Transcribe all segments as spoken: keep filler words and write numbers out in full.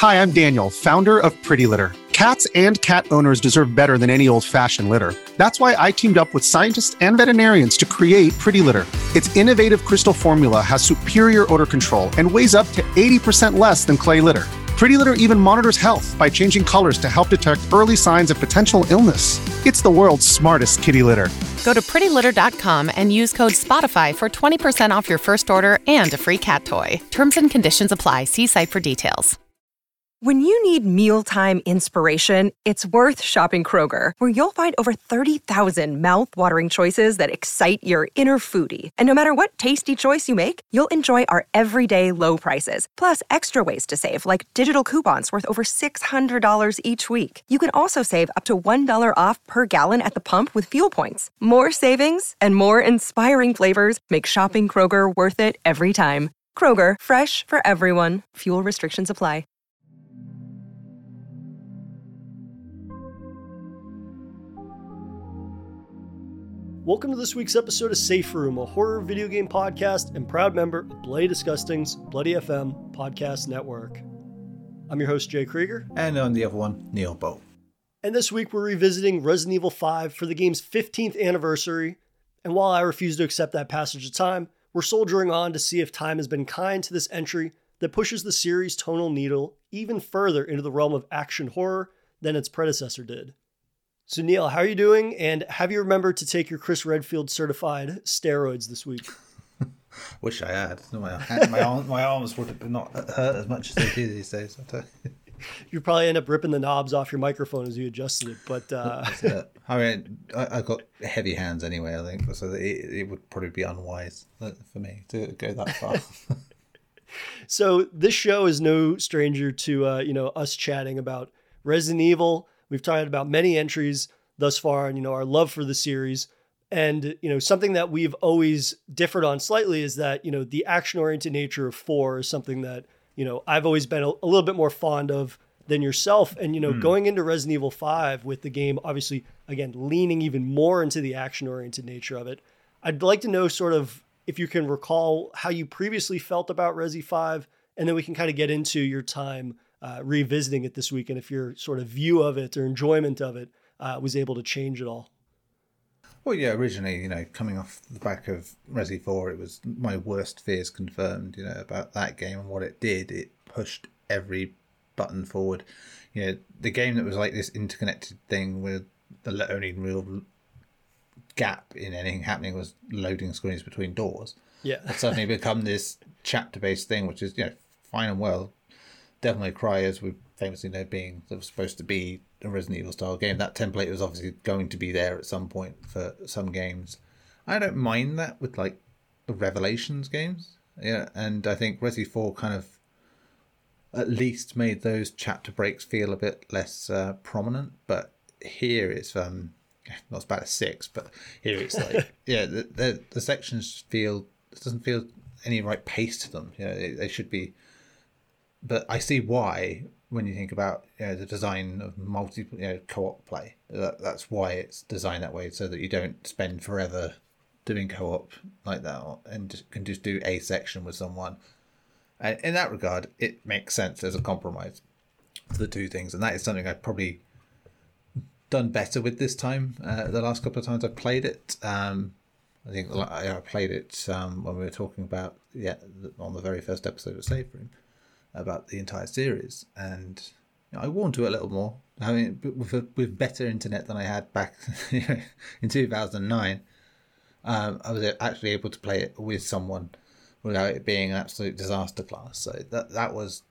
Hi, I'm Daniel, founder of Pretty Litter. Cats and cat owners deserve better than any old-fashioned litter. That's why I teamed up with scientists and veterinarians to create Pretty Litter. Its innovative crystal formula has superior odor control and weighs up to eighty percent less than clay litter. Pretty Litter even monitors health by changing colors to help detect early signs of potential illness. It's the world's smartest kitty litter. Go to pretty litter dot com and use code SPOTIFY for twenty percent off your first order and a free cat toy. Terms and conditions apply. See site for details. When you need mealtime inspiration, it's worth shopping Kroger, where you'll find over thirty thousand mouth-watering choices that excite your inner foodie. And no matter what tasty choice you make, you'll enjoy our everyday low prices, plus extra ways to save, like digital coupons worth over six hundred dollars each week. You can also save up to one dollar off per gallon at the pump with fuel points. More savings and more inspiring flavors make shopping Kroger worth it every time. Kroger, fresh for everyone. Fuel restrictions apply. Welcome to this week's episode of Safe Room, a horror video game podcast and proud member of Bloody Disgusting's Bloody F M podcast network. I'm your host, Jay Krieger. And on the other one, Neil Bolt. And this week we're revisiting Resident Evil five for the game's fifteenth anniversary. And while I refuse to accept that passage of time, we're soldiering on to see if time has been kind to this entry that pushes the series' tonal needle even further into the realm of action horror than its predecessor did. So Neil, how are you doing? And have you remembered to take your Chris Redfield certified steroids this week? Wish I had. My, hand, my, arm, my arms would have not hurt as much as they do these days. You'd probably end up ripping the knobs off your microphone as you adjusted it. But uh... I mean, I, I've got heavy hands anyway, I think, so it, it would probably be unwise for me to go that far. So this show is no stranger to uh, you know us chatting about Resident Evil. We've talked about many entries thus far and, you know, our love for the series. And, you know, something that we've always differed on slightly is that, you know, the action-oriented nature of four is something that, you know, I've always been a, a little bit more fond of than yourself. And, you know, mm. going into Resident Evil five with the game, obviously, again, leaning even more into the action-oriented nature of it, I'd like to know sort of if you can recall how you previously felt about Resi five, and then we can kind of get into your time Uh, revisiting it this week, and if your sort of view of it or enjoyment of it uh, was able to change at all. Well, yeah, originally, you know, coming off the back of Resi four, it was my worst fears confirmed, you know, about that game and what it did. It pushed every button forward. You know, the game that was like this interconnected thing with the only real gap in anything happening was loading screens between doors. Yeah. It's suddenly become this chapter-based thing, which is, you know, fine and well. Devil May Cry, as we famously know, being that was supposed to be a Resident Evil style game, that template was obviously going to be there at some point for some games. I don't mind that with like the Revelations games, yeah, and I think Resi four kind of at least made those chapter breaks feel a bit less uh, prominent. But here it's um not as bad as six, but here it's like yeah, the, the the sections feel it doesn't feel any right pace to them. You know, they, they should be. But I see why when you think about, you know, the design of multi, you know, co-op play. That, that's why it's designed that way, so that you don't spend forever doing co-op like that and just, can just do a section with someone. And in that regard, it makes sense as a compromise for the two things. And that is something I've probably done better with this time. Uh, the last couple of times I've played it. Um, I think I played it um, when we were talking about, yeah, on the very first episode of Safe Room, about the entire series, and you know, I warmed to it a little more. I mean, with with better internet than I had back you know, in two thousand nine, um, I was actually able to play it with someone without it being an absolute disaster class. So that that was,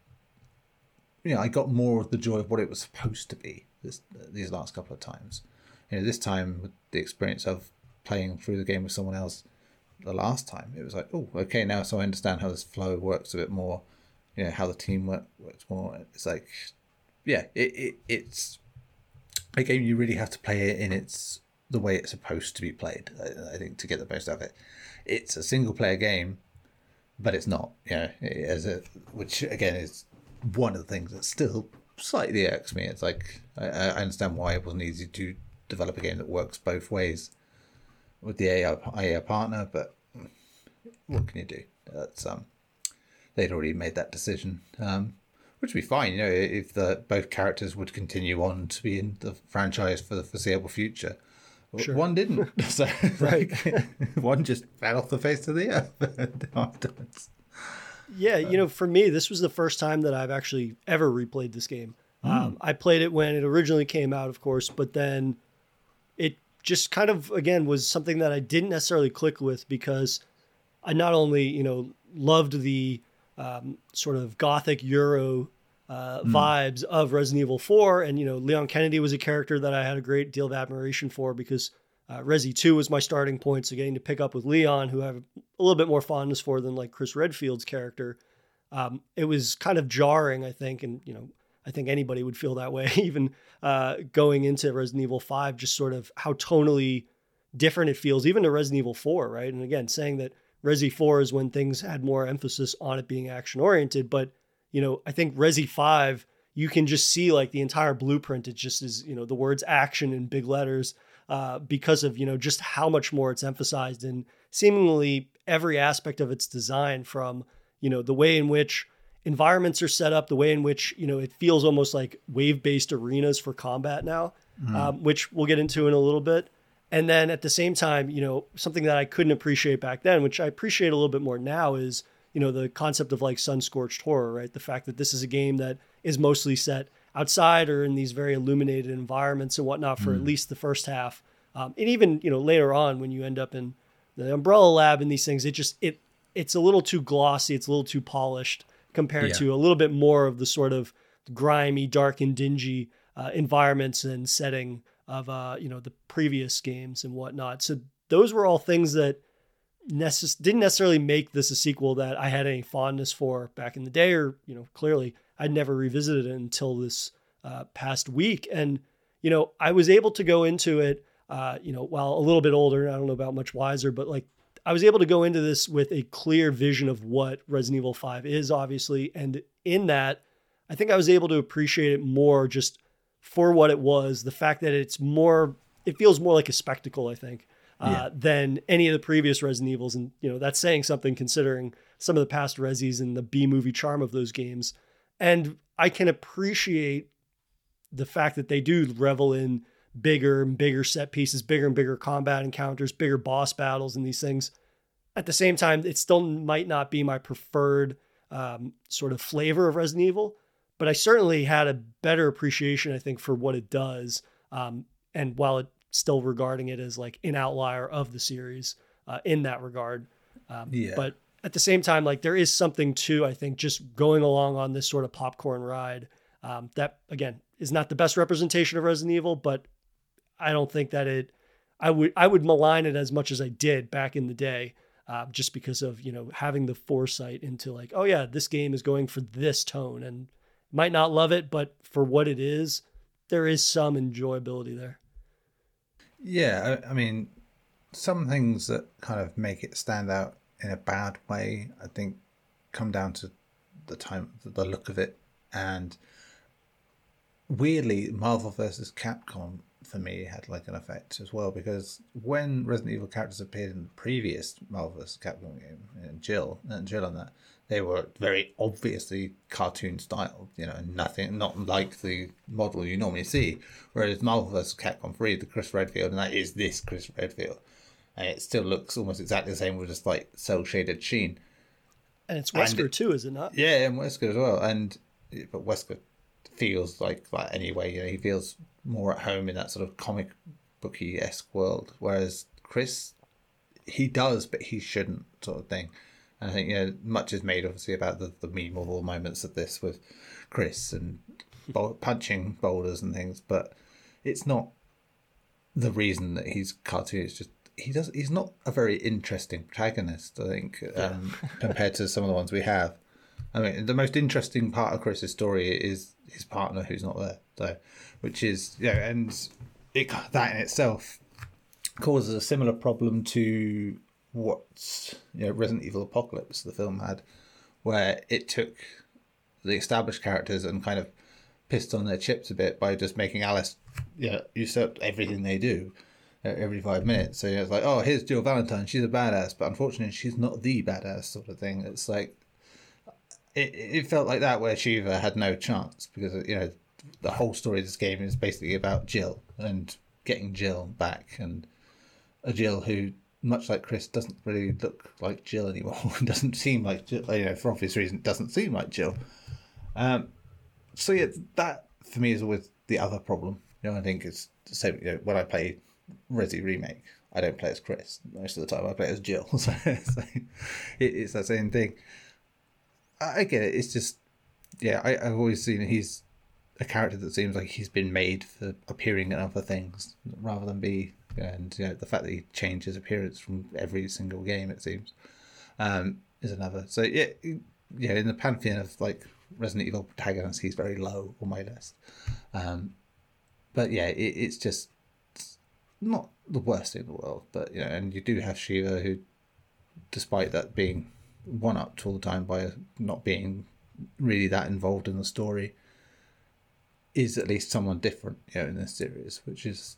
you know, I got more of the joy of what it was supposed to be this these last couple of times. You know, this time with the experience of playing through the game with someone else, the last time it was like, oh, okay, now so I understand how this flow works a bit more. You know, how the team work, works more. It's like, yeah, it, it it's a game you really have to play it in its the way it's supposed to be played. I, I think to get the most of it, it's a single player game, but it's not. You know, as a which again is one of the things that still slightly irks me. It's like I, I understand why it wasn't easy to develop a game that works both ways with the A I partner, but what can you do? That's um. They'd already made that decision. Um, Which would be fine, you know, if the both characters would continue on to be in the franchise for the foreseeable future. Sure. One didn't. So right. Like, one just fell off the face of the earth afterwards. Yeah, you know, for me, this was the first time that I've actually ever replayed this game. Mm. Um, I played it when it originally came out, of course, but then it just kind of, again, was something that I didn't necessarily click with because I not only, you know, loved the um, sort of gothic Euro uh, mm. vibes of Resident Evil four, and, you know, Leon Kennedy was a character that I had a great deal of admiration for because uh, Resi two was my starting point, so getting to pick up with Leon, who I have a little bit more fondness for than like Chris Redfield's character. Um, it was kind of jarring, I think, and, you know, I think anybody would feel that way, even uh, going into Resident Evil five, just sort of how tonally different it feels, even to Resident Evil four, right? And again, saying that Resi four is when things had more emphasis on it being action-oriented, but, you know, I think Resi five, you can just see like the entire blueprint. It just is, you know, the words action in big letters uh, because of, you know, just how much more it's emphasized in seemingly every aspect of its design, from, you know, the way in which environments are set up, the way in which, you know, it feels almost like wave-based arenas for combat now, mm. um, which we'll get into in a little bit. And then at the same time, you know, something that I couldn't appreciate back then, which I appreciate a little bit more now, is, you know, the concept of like sun-scorched horror, right? The fact that this is a game that is mostly set outside or in these very illuminated environments and whatnot for mm. at least the first half. Um, and even, you know, later on when you end up in the Umbrella Lab and these things, it just, it it's a little too glossy. It's a little too polished compared yeah. to a little bit more of the sort of grimy, dark and dingy uh, environments and setting of, uh, you know, the previous games and whatnot. So those were all things that necess- didn't necessarily make this a sequel that I had any fondness for back in the day, or, you know, clearly I'd never revisited it until this uh, past week. And, you know, I was able to go into it, uh, you know, while a little bit older, and I don't know about much wiser, but like I was able to go into this with a clear vision of what Resident Evil five is, obviously. And in that, I think I was able to appreciate it more just for what it was. The fact that it's more, it feels more like a spectacle, I think, uh, yeah. than any of the previous Resident Evils. And, you know, that's saying something considering some of the past Resis and the B-movie charm of those games. And I can appreciate the fact that they do revel in bigger and bigger set pieces, bigger and bigger combat encounters, bigger boss battles and these things. At the same time, it still might not be my preferred um, sort of flavor of Resident Evil, but I certainly had a better appreciation, I think, for what it does. Um, and while it still regarding it as like an outlier of the series uh, in that regard. Um, yeah. But at the same time, like there is something to, I think, just going along on this sort of popcorn ride um, that, again, is not the best representation of Resident Evil, but I don't think that it, I would, I would malign it as much as I did back in the day, uh, just because of, you know, having the foresight into like, oh yeah, this game is going for this tone, and might not love it, but for what it is, there is some enjoyability there. Yeah. I, I mean, some things that kind of make it stand out in a bad way, I think come down to the time, the look of it. And weirdly, Marvel versus Capcom for me had like an effect as well, because when Resident Evil characters appeared in the previous Marvel versus Capcom game, and Jill and Jill on that, they were very obviously cartoon styled, you know, nothing, not like the model you normally see. Whereas Marvel versus Capcom three, the Chris Redfield, and that is this Chris Redfield, and it still looks almost exactly the same with just like cell shaded sheen. And it's Wesker and, too, is it not? Yeah, and Wesker as well. And but Wesker feels like that anyway. You know, he feels more at home in that sort of comic booky-esque world, whereas Chris, he does, but he shouldn't, sort of thing. And I think, you know, much is made obviously about the, the memeable moments of this with Chris and bol- punching boulders and things, but it's not the reason that he's cartoon. It's just he does. He's not a very interesting protagonist, I think, um, compared to some of the ones we have. I mean, the most interesting part of Chris's story is his partner who's not there, so which is yeah, and it, that in itself causes a similar problem to what, you know, Resident Evil Apocalypse, the film, had, where it took the established characters and kind of pissed on their chips a bit by just making Alice, you know, usurp everything they do every five minutes. So, you know, it's like, oh, here's Jill Valentine, she's a badass, but unfortunately she's not the badass sort of thing. It's like, it, it felt like that where Shiva had no chance because, you know, the whole story of this game is basically about Jill and getting Jill back, and a Jill who, much like Chris, doesn't really look like Jill anymore. Doesn't seem like Jill, you know, for obvious reasons, doesn't seem like Jill. Um, so yeah, that for me is always the other problem. You know, I think it's the same. You know, when I play Resi Remake, I don't play as Chris most of the time. I play as Jill. So, so it, it's that same thing. I, I get it. It's just, yeah, I, I've always seen he's a character that seems like he's been made for appearing in other things rather than be. And you know, the fact that he changed his appearance from every single game, it seems, um, is another. So yeah, yeah, in the pantheon of like Resident Evil protagonists, he's very low on my list. Um, but yeah, it, it's just it's not the worst thing in the world. But you know, and you do have Shiva, who, despite that being one-upped all the time by not being really that involved in the story, is at least someone different, you know, in this series, which is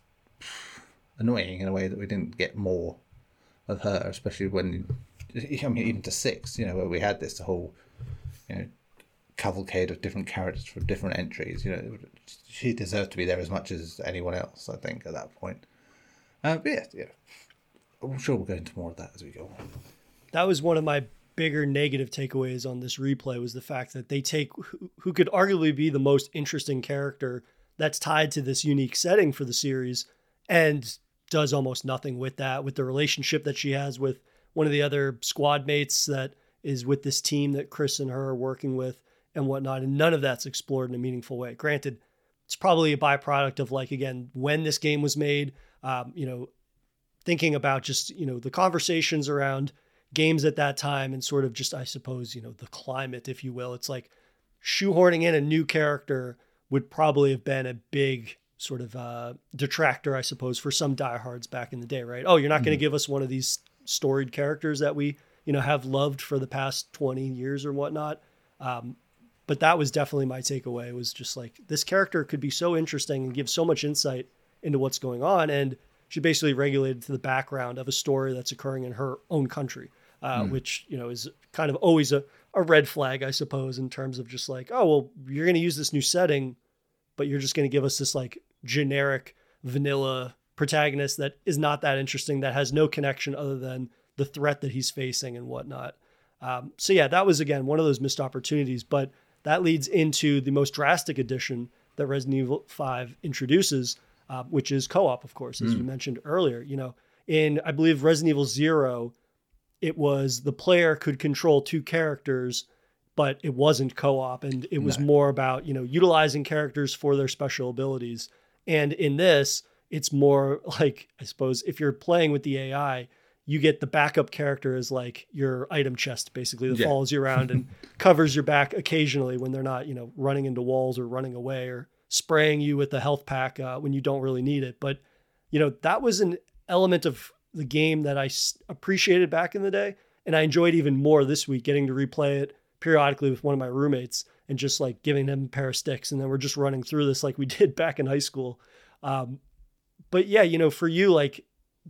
annoying in a way that we didn't get more of her, especially when, I mean, even to six, you know, where we had this whole, you know, cavalcade of different characters from different entries. You know, she deserved to be there as much as anyone else, I think, at that point. Uh, but yeah, yeah, I'm sure we'll go into more of that as we go on. That was one of my bigger negative takeaways on this replay, was the fact that they take who, who could arguably be the most interesting character that's tied to this unique setting for the series and does almost nothing with that, with the relationship that she has with one of the other squad mates that is with this team that Chris and her are working with and whatnot. And none of that's explored in a meaningful way. Granted, it's probably a byproduct of, like, again, when this game was made, um, you know, thinking about just, you know, the conversations around games at that time and sort of just, I suppose, you know, the climate, if you will. It's like shoehorning in a new character would probably have been a big sort of uh, detractor, I suppose, for some diehards back in the day, right? Oh, you're not mm-hmm. going to give us one of these storied characters that we, you know, have loved for the past twenty years or whatnot. Um, but that was definitely my takeaway. It was just like, this character could be so interesting and give so much insight into what's going on. And she basically regulated to the background of a story that's occurring in her own country, uh, mm. which, you know, is kind of always a, a red flag, I suppose, in terms of just like, oh, well, you're going to use this new setting, but you're just going to give us this like generic vanilla protagonist that is not that interesting, that has no connection other than the threat that he's facing and whatnot. Um, so yeah, that was, again, one of those missed opportunities, but that leads into the most drastic addition that Resident Evil five introduces, uh, which is co-op, of course, as mm. we mentioned earlier. You know, in, I believe, Resident Evil Zero, it was the player could control two characters, but it wasn't co-op, and it was no. more about, you know, utilizing characters for their special abilities. And in this, it's more like, I suppose, if you're playing with the A I, you get the backup character as like your item chest, basically, that yeah. follows you around and covers your back occasionally when they're not, you know, running into walls or running away or spraying you with the health pack uh, when you don't really need it. But, you know, that was an element of the game that I appreciated back in the day. And I enjoyed even more this week, getting to replay it periodically with one of my roommates and just like giving him a pair of sticks. And then we're just running through this like we did back in high school. Um, but yeah, you know, for you, like,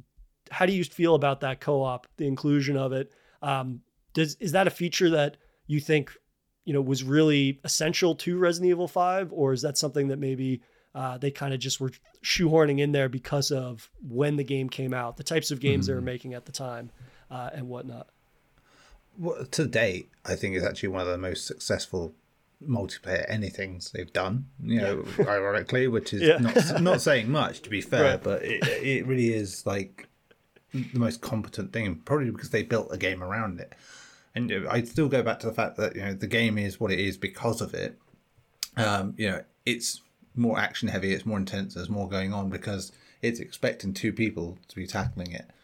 how do you feel about that co-op, the inclusion of it? Um, does, is that a feature that you think, you know, was really essential to Resident Evil five? Or is that something that maybe uh, they kind of just were shoehorning in there because of when the game came out, the types of games mm. they were making at the time uh, and whatnot? Well, to date, I think it's actually one of the most successful multiplayer anythings they've done, you know, yeah. ironically, which is yeah. not not saying much, to be fair, right. but it, it really is like the most competent thing, probably because they built a game around it. And I'd still go back to the fact that, you know, the game is what it is because of it. Um, you know, it's more action heavy, it's more intense, there's more going on because it's expecting two people to be tackling it.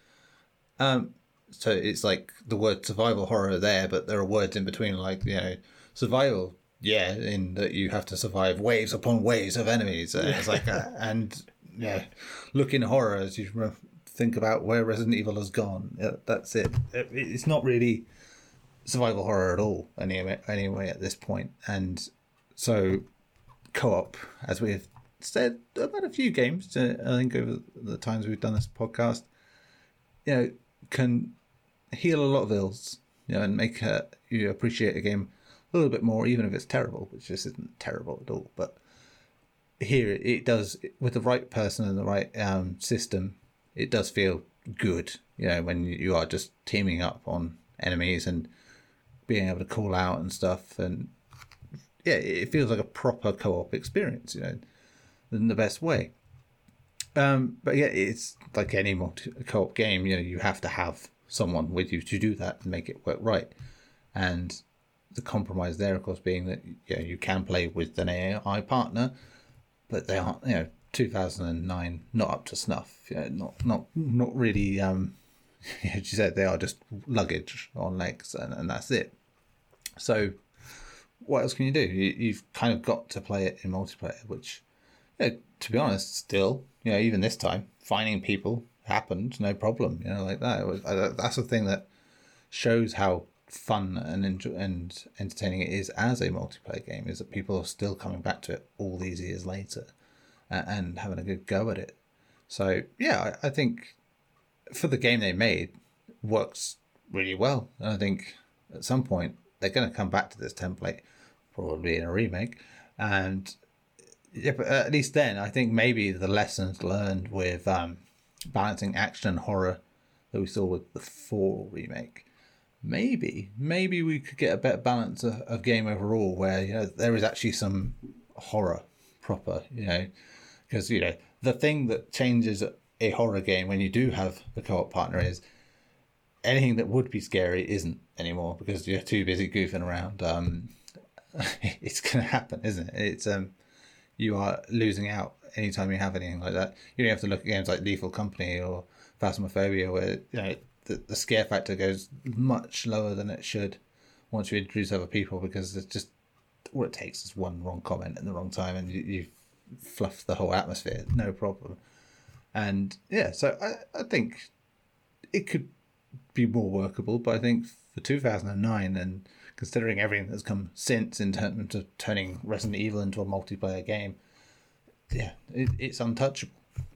Um, so it's like the word survival horror there, but there are words in between, like, you know, survival, yeah, in that you have to survive waves upon waves of enemies. Uh, it's like, a, and yeah, look in horror as you think about where Resident Evil has gone. That's it. It's not really survival horror at all anyway, anyway at this point. And so co-op, as we've said about a few games, I think over the times we've done this podcast, you know, can heal a lot of ills, you know, and make uh, you appreciate a game a little bit more, even if it's terrible, which just isn't terrible at all. But here it does, with the right person and the right um, system, it does feel good, you know, when you are just teaming up on enemies and being able to call out and stuff. And yeah, it feels like a proper co-op experience, you know, in the best way. Um, but yeah, it's like any multi co-op game, you know, you have to have someone with you to do that and make it work right. And the compromise there, of course, being that, you know, you can play with an A I partner, but they aren't, you know, two thousand nine, not up to snuff, you know, not not not really. Um, as you said, they are just luggage on legs, and, and that's it. So, what else can you do? You, you've kind of got to play it in multiplayer, which, you know, to be honest, still, you know, even this time, finding people happened, no problem, you know, like that. It was, uh, that's the thing that shows how fun and enjoy- and entertaining it is as a multiplayer game, is that people are still coming back to it all these years later and, and having a good go at it. So, yeah, I, I think for the game they made, works really well. And I think at some point they're going to come back to this template, probably in a remake. And yeah, but at least then, I think maybe the lessons learned with um, balancing action and horror that we saw with the four remake, maybe, maybe we could get a better balance of, of game overall, where, you know, there is actually some horror proper, you know, because, you know, the thing that changes a horror game when you do have the co-op partner is anything that would be scary isn't anymore, because you're too busy goofing around. Um, it's going to happen, isn't it? It's um, you are losing out anytime you have anything like that. You don't have to look at games like Lethal Company or Phasmophobia, where, you know, the, the scare factor goes much lower than it should once you introduce other people, because it's just, all it takes is one wrong comment at the wrong time and you, you've fluffed the whole atmosphere, no problem. And yeah, so I, I think it could be more workable, but I think for two thousand nine, and considering everything that's come since in terms of turning Resident Evil into a multiplayer game, yeah, it, it's untouchable.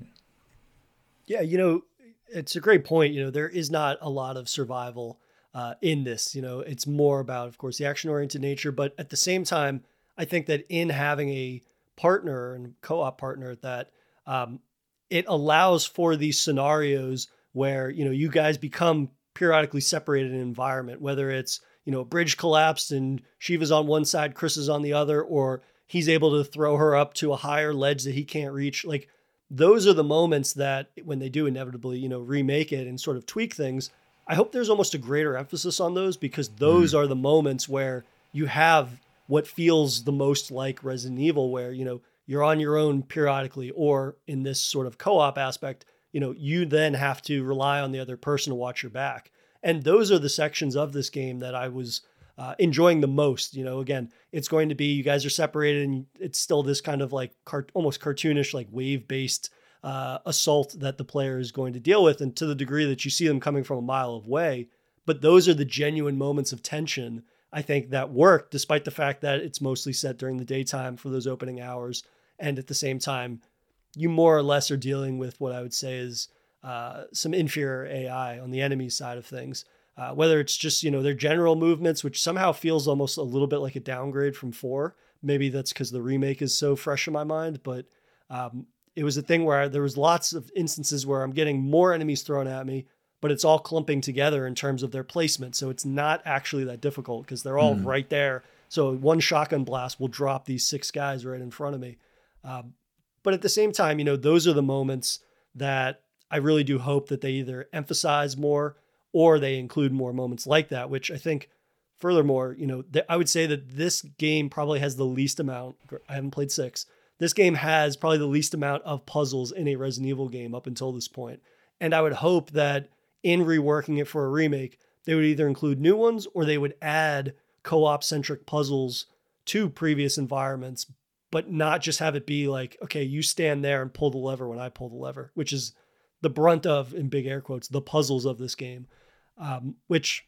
Yeah, you know, it's a great point. You know, there is not a lot of survival uh, in this. You know, it's more about, of course, the action-oriented nature, but at the same time, I think that in having a partner and co-op partner, that um, it allows for these scenarios where, you know, you guys become periodically separated in an environment, whether it's, you know, a bridge collapsed and Shiva's on one side, Chris is on the other, or he's able to throw her up to a higher ledge that he can't reach. Like, those are the moments that when they do inevitably, you know, remake it and sort of tweak things, I hope there's almost a greater emphasis on those, because those mm. are the moments where you have what feels the most like Resident Evil, where, you know, you're on your own periodically, or in this sort of co-op aspect, you know, you then have to rely on the other person to watch your back. And those are the sections of this game that I was uh, enjoying the most. You know, again, it's going to be, you guys are separated and it's still this kind of like cart- almost cartoonish, like wave-based uh, assault that the player is going to deal with, and to the degree that you see them coming from a mile away. But those are the genuine moments of tension, I think, that work, despite the fact that it's mostly set during the daytime for those opening hours. And at the same time, you more or less are dealing with what I would say is uh, some inferior A I on the enemy side of things. Uh, whether it's just, you know, their general movements, which somehow feels almost a little bit like a downgrade from four. Maybe that's because the remake is so fresh in my mind, but um, it was a thing where there was lots of instances where I'm getting more enemies thrown at me, but it's all clumping together in terms of their placement. So it's not actually that difficult because they're all mm. right there. So one shotgun blast will drop these six guys right in front of me. Um, but at the same time, you know, those are the moments that I really do hope that they either emphasize more or they include more moments like that, which I think furthermore, you know, th- I would say that this game probably has the least amount. I haven't played six. This game has probably the least amount of puzzles in a Resident Evil game up until this point. And I would hope that in reworking it for a remake, they would either include new ones or they would add co-op centric puzzles to previous environments, but not just have it be like, okay, you stand there and pull the lever when I pull the lever, which is the brunt of, in big air quotes, the puzzles of this game. Um, which,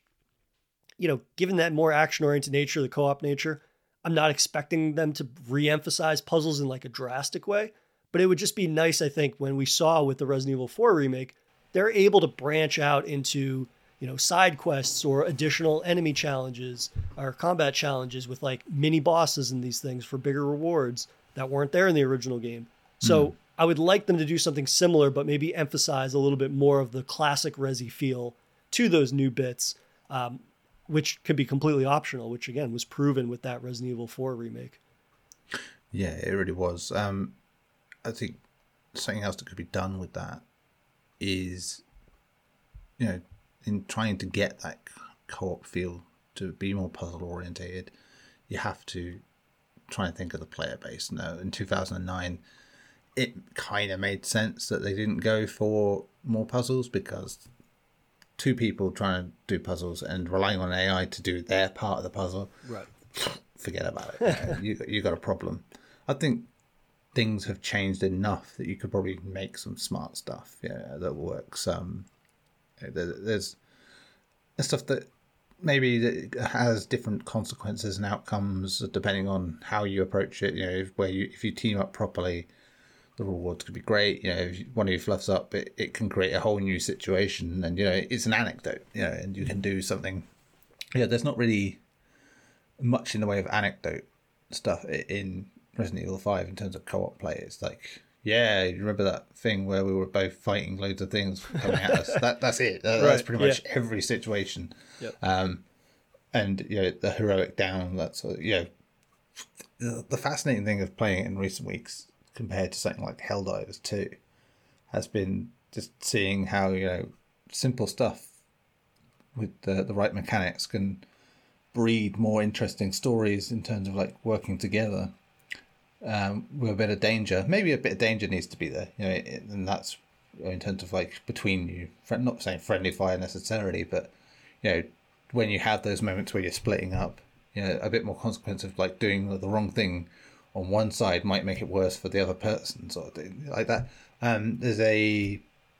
you know, given that more action-oriented nature, the co-op nature, I'm not expecting them to re-emphasize puzzles in like a drastic way, but it would just be nice, I think, when we saw with the Resident Evil four remake, they're able to branch out into, you know, side quests or additional enemy challenges or combat challenges with like mini bosses and these things for bigger rewards that weren't there in the original game. So mm. I would like them to do something similar, but maybe emphasize a little bit more of the classic Resi feel to those new bits, um, which could be completely optional, which again was proven with that Resident Evil four remake. Yeah, it really was. Um, I think something else that could be done with that is, you know, in trying to get that co-op feel to be more puzzle orientated, you have to try and think of the player base. Now, in two thousand nine, it kind of made sense that they didn't go for more puzzles, because two people trying to do puzzles and relying on A I to do their part of the puzzle, right? Forget about it. you you got a problem. I think things have changed enough that you could probably make some smart stuff, yeah, that works. Um, there's, there's stuff that maybe that has different consequences and outcomes depending on how you approach it. You know, if, where you if you team up properly, the rewards could be great. You know, if one of you fluffs up, it, it can create a whole new situation, and you know, it's an anecdote. You know, and you can do something. Yeah, there's not really much in the way of anecdote stuff in Resident Evil five in terms of co-op play. It's like, yeah, you remember that thing where we were both fighting loads of things coming at us? That that's it. That, right. That's pretty much yeah. every situation. Yep. Um, and you know, the heroic down. That's you know, the, the fascinating thing of playing it in recent weeks compared to something like Helldivers two has been just seeing how, you know, simple stuff with the the right mechanics can breed more interesting stories in terms of like working together. Um, with a bit of danger, maybe a bit of danger needs to be there, you know, and that's in terms of like between you, not saying friendly fire necessarily, but you know, when you have those moments where you're splitting up, you know, a bit more consequence of like doing the wrong thing on one side might make it worse for the other person, sort of thing like that. Um, there's a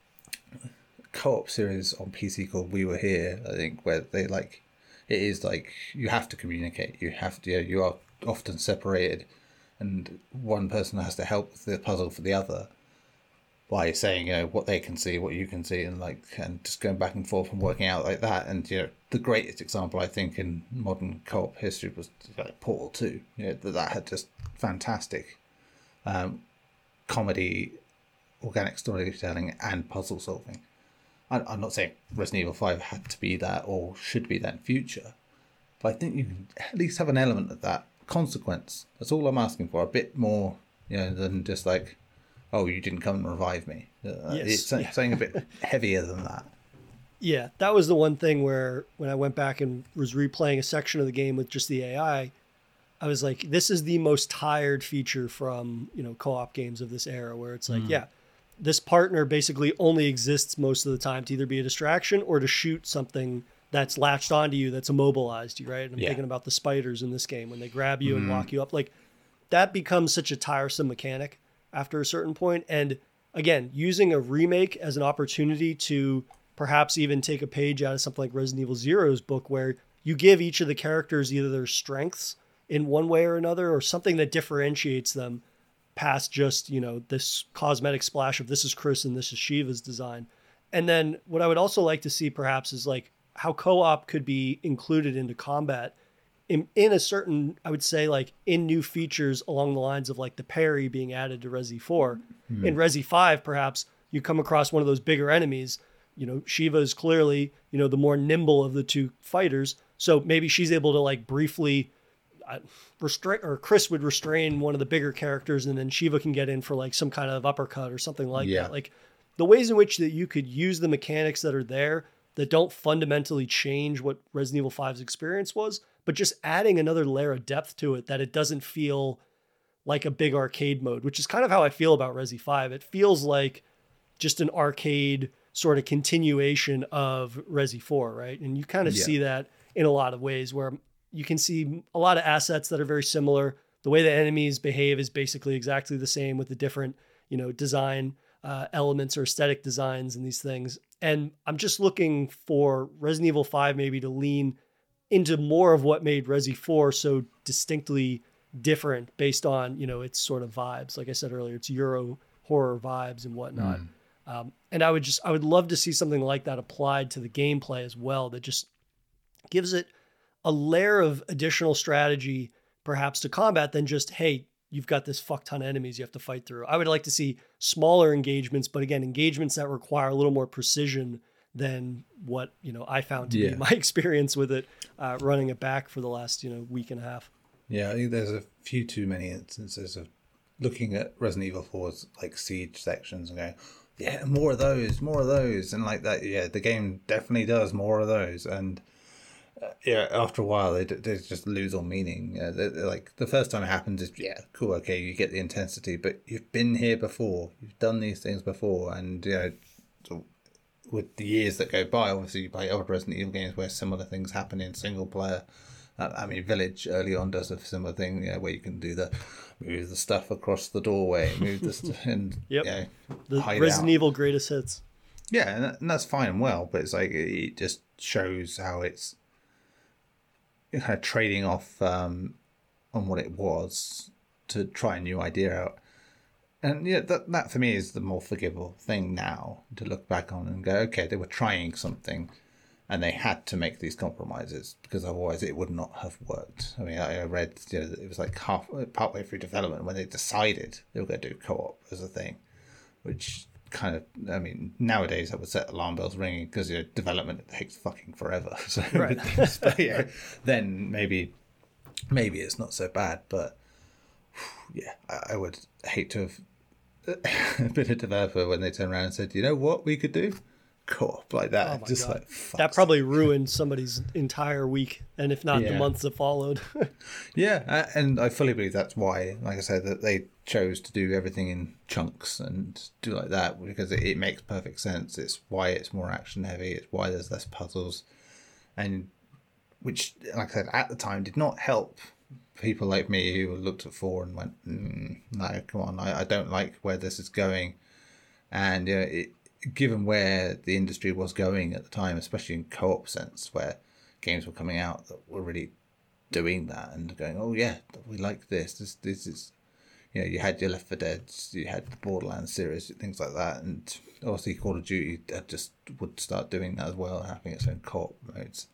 co-op series on P C called We Were Here, I think, where they like it is like you have to communicate, you have to, you know, you are often separated. And one person has to help with the puzzle for the other by saying, you know, what they can see, what you can see, and like, and just going back and forth and working out like that. And you know, the greatest example I think in modern co-op history was like Portal two. You know, that that had just fantastic um, comedy, organic storytelling, and puzzle solving. I, I'm not saying Resident Evil five had to be that or should be that in future, but I think you can at least have an element of that consequence. That's all I'm asking for. A bit more, you know, than just like, oh, you didn't come and revive me. Uh, yes. It's something, yeah. something a bit heavier than that. Yeah, that was the one thing where when I went back and was replaying a section of the game with just the A I, I was like, this is the most tired feature from, you know, co-op games of this era, where it's like, mm. yeah, this partner basically only exists most of the time to either be a distraction or to shoot something that's latched onto you, that's immobilized you, right? And I'm yeah. thinking about the spiders in this game when they grab you mm. and lock you up. Like, that becomes such a tiresome mechanic after a certain point. And again, using a remake as an opportunity to perhaps even take a page out of something like Resident Evil Zero's book, where you give each of the characters either their strengths in one way or another, or something that differentiates them past just, you know, this cosmetic splash of this is Chris and this is Shiva's design. And then what I would also like to see perhaps is like how co-op could be included into combat in, in a certain, I would say, like in new features along the lines of like the parry being added to Resi four. Mm-hmm. In Resi five, perhaps you come across one of those bigger enemies. You know, Shiva is clearly, you know, the more nimble of the two fighters. So maybe she's able to like briefly uh, restrain, or Chris would restrain one of the bigger characters, and then Shiva can get in for like some kind of uppercut or something like yeah. that. Like the ways in which that you could use the mechanics that are there that don't fundamentally change what Resident Evil five's experience was, but just adding another layer of depth to it, that it doesn't feel like a big arcade mode, which is kind of how I feel about Resi five. It feels like just an arcade sort of continuation of Resi four, right? And you kind of yeah. see that in a lot of ways, where you can see a lot of assets that are very similar. The way the enemies behave is basically exactly the same, with the different, you know, design uh, elements or aesthetic designs and these things. And I'm just looking for Resident Evil five maybe to lean into more of what made Resi four so distinctly different based on, you know, its sort of vibes. Like I said earlier, it's Euro horror vibes and whatnot. Mm. Um, and I would just, I would love to see something like that applied to the gameplay as well, that just gives it a layer of additional strategy, perhaps to combat, than just, hey, you've got this fuck ton of enemies you have to fight through. I would like to see smaller engagements, but again, engagements that require a little more precision than what, you know, I found to yeah. be my experience with it, uh, running it back for the last, you know, week and a half. Yeah, I think there's a few too many instances of looking at Resident Evil four's like siege sections and going, yeah, more of those, more of those, and like that. Yeah, the game definitely does more of those, and uh, yeah, after a while they they just lose all meaning. Uh, they're, they're like the first time it happens is yeah, cool, okay, you get the intensity, but you've been here before, you've done these things before, and you know, so with the years that go by, obviously you play other Resident Evil games where similar things happen in single player. Uh, I mean, Village early on does a similar thing, you know, where you can do the move the stuff across the doorway, move the st- and yep. you know, the hide Resident out. Evil greatest hits. Yeah, and, that, and that's fine and well, but it's like it just shows how it's kind of trading off um, on what it was to try a new idea out. And yeah, that that for me is the more forgivable thing now, to look back on and go, okay, they were trying something, and they had to make these compromises because otherwise it would not have worked. I mean, I read, you know, it was like half partway through development when they decided they were going to do co-op as a thing, which kind of, I mean, nowadays that would set alarm bells ringing because, you know, development takes fucking forever. So, right. but yeah, then maybe maybe it's not so bad. But yeah, I, I would hate to have been a developer when they turned around and said, you know what we could do? Co-op like that. Oh Just God. like fuck. That probably ruined somebody's entire week, and if not Yeah. the months that followed. Yeah, and I fully believe that's why, like I said, that they chose to do everything in chunks and do like that, because it, it makes perfect sense. It's why it's more action heavy. It's why there's less puzzles, and which, like I said, at the time did not help people like me who looked at four and went, mm, no, come on, I, I don't like where this is going. And you know, it, given where the industry was going at the time, especially in co-op sense, where games were coming out that were really doing that and going, oh yeah, we like this. This this is, you know, you had your Left four Dead, you had the Borderlands series, things like that, and obviously Call of Duty just would start doing that as well, having its own co-op modes.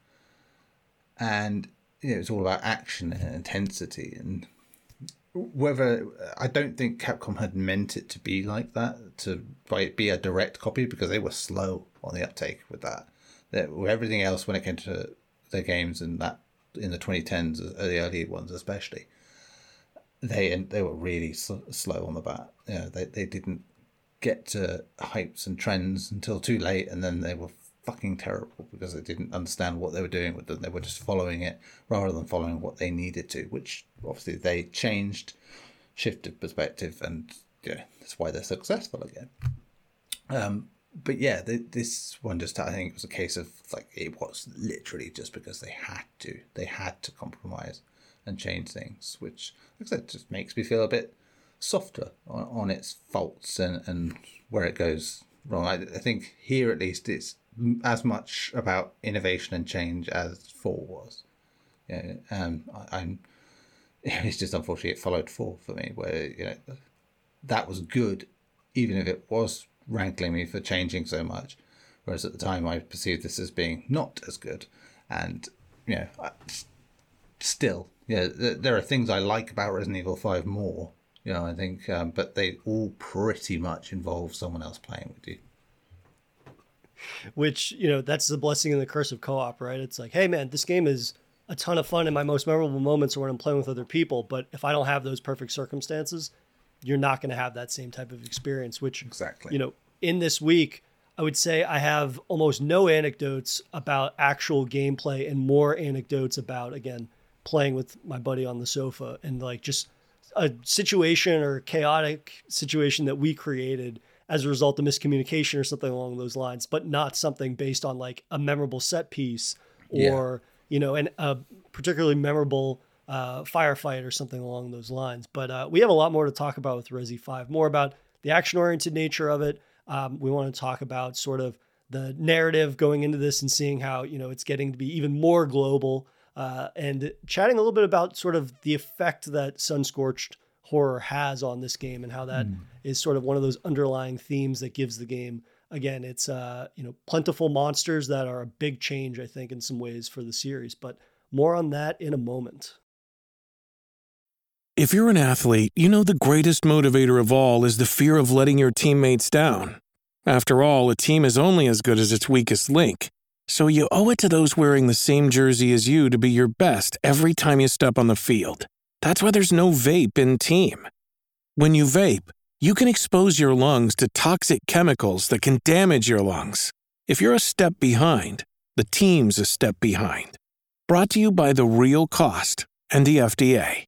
And you know, it's all about action and intensity, and whether, I don't think Capcom had meant it to be like that, to be a direct copy, because they were slow on the uptake with that. That everything else, when it came to their games and that in the twenty tens, the early ones especially, they they were really sl- slow on the bat. You know, they they didn't get to hypes and trends until too late, and then they were fucking terrible because they didn't understand what they were doing with them. They were just following it rather than following what they needed to, which obviously they changed, shifted perspective, and yeah, that's why they're successful again. Um, but yeah, the, this one just, I think it was a case of like, it was literally just because they had to, they had to compromise and change things, which, like I said, just makes me feel a bit softer on, on its faults and, and where it goes wrong. I, I think here at least it's as much about innovation and change as four was. Yeah, um, I, I'm. It's just unfortunately it followed four for me, where you know that was good, even if it was rankling me for changing so much. Whereas at the time I perceived this as being not as good, and you know, I, still, yeah, there are things I like about Resident Evil five more. You know, I think, um, but they all pretty much involve someone else playing with you. Which, you know, that's the blessing and the curse of co-op, right? It's like, hey man, this game is a ton of fun, and my most memorable moments are when I'm playing with other people. But if I don't have those perfect circumstances, you're not going to have that same type of experience, which, exactly, you know, in this week, I would say I have almost no anecdotes about actual gameplay and more anecdotes about, again, playing with my buddy on the sofa and like just a situation or chaotic situation that we created as a result of miscommunication or something along those lines, but not something based on like a memorable set piece or, yeah. you know, and a particularly memorable uh, firefight or something along those lines. But uh, we have a lot more to talk about with Resi five, more about the action-oriented nature of it. Um, we want to talk about sort of the narrative going into this and seeing how, you know, it's getting to be even more global, uh, and chatting a little bit about sort of the effect that Sunscorched horror has on this game, and how that mm. is sort of one of those underlying themes that gives the game. Again, it's uh, you know, plentiful monsters that are a big change, I think, in some ways for the series, but more on that in a moment. If you're an athlete, you know the greatest motivator of all is the fear of letting your teammates down. After all, a team is only as good as its weakest link. So you owe it to those wearing the same jersey as you to be your best every time you step on the field. That's why there's no vape in team. When you vape, you can expose your lungs to toxic chemicals that can damage your lungs. If you're a step behind, the team's a step behind. Brought to you by The Real Cost and the F D A.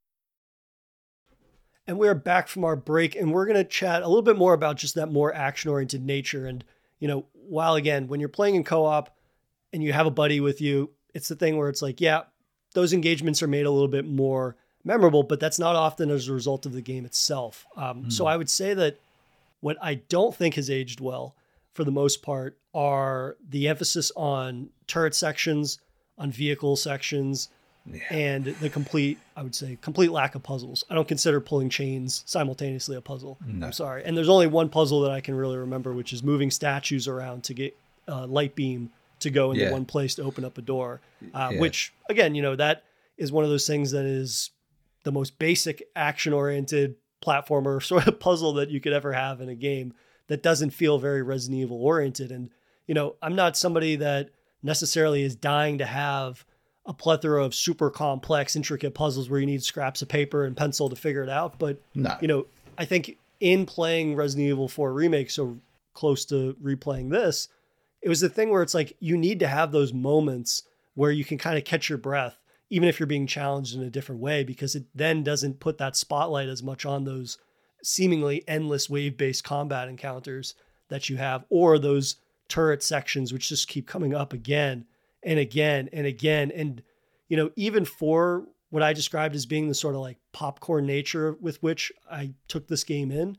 And we're back from our break, and we're going to chat a little bit more about just that more action-oriented nature. And, you know, while again, when you're playing in co-op and you have a buddy with you, it's the thing where it's like, yeah, those engagements are made a little bit more memorable, but that's not often as a result of the game itself. Um, mm. So I would say that what I don't think has aged well, for the most part, are the emphasis on turret sections, on vehicle sections, yeah. and the complete, I would say, complete lack of puzzles. I don't consider pulling chains simultaneously a puzzle. No. I'm sorry. And there's only one puzzle that I can really remember, which is moving statues around to get uh, light beam to go into yeah. one place to open up a door, uh, yeah. which, again, you know, that is one of those things that is the most basic action-oriented platformer sort of puzzle that you could ever have in a game that doesn't feel very Resident Evil oriented. And, you know, I'm not somebody that necessarily is dying to have a plethora of super complex, intricate puzzles where you need scraps of paper and pencil to figure it out. But, no. you know, I think in playing Resident Evil four Remake so close to replaying this, it was the thing where it's like, you need to have those moments where you can kind of catch your breath, even if you're being challenged in a different way, because it then doesn't put that spotlight as much on those seemingly endless wave-based combat encounters that you have, or those turret sections, which just keep coming up again and again and again. And, you know, even for what I described as being the sort of like popcorn nature with which I took this game in,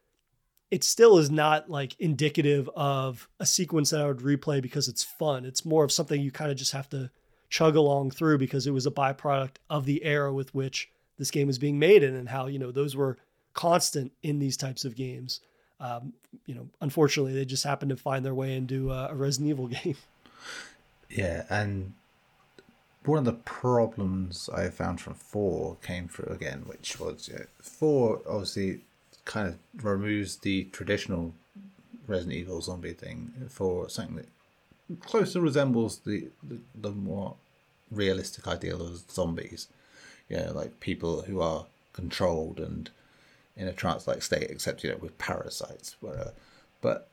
it still is not like indicative of a sequence that I would replay because it's fun. It's more of something you kind of just have to chug along through because it was a byproduct of the era with which this game was being made in, and how, you know, those were constant in these types of games. Um, you know, unfortunately, they just happened to find their way into uh, a Resident Evil game. Yeah, and one of the problems I found from four came through again, which was, you know, four obviously kind of removes the traditional Resident Evil zombie thing for something that closer resembles the, the, the more realistic ideal of zombies. You know, like people who are controlled and in a trance-like state, except, you know, with parasites. Whatever. But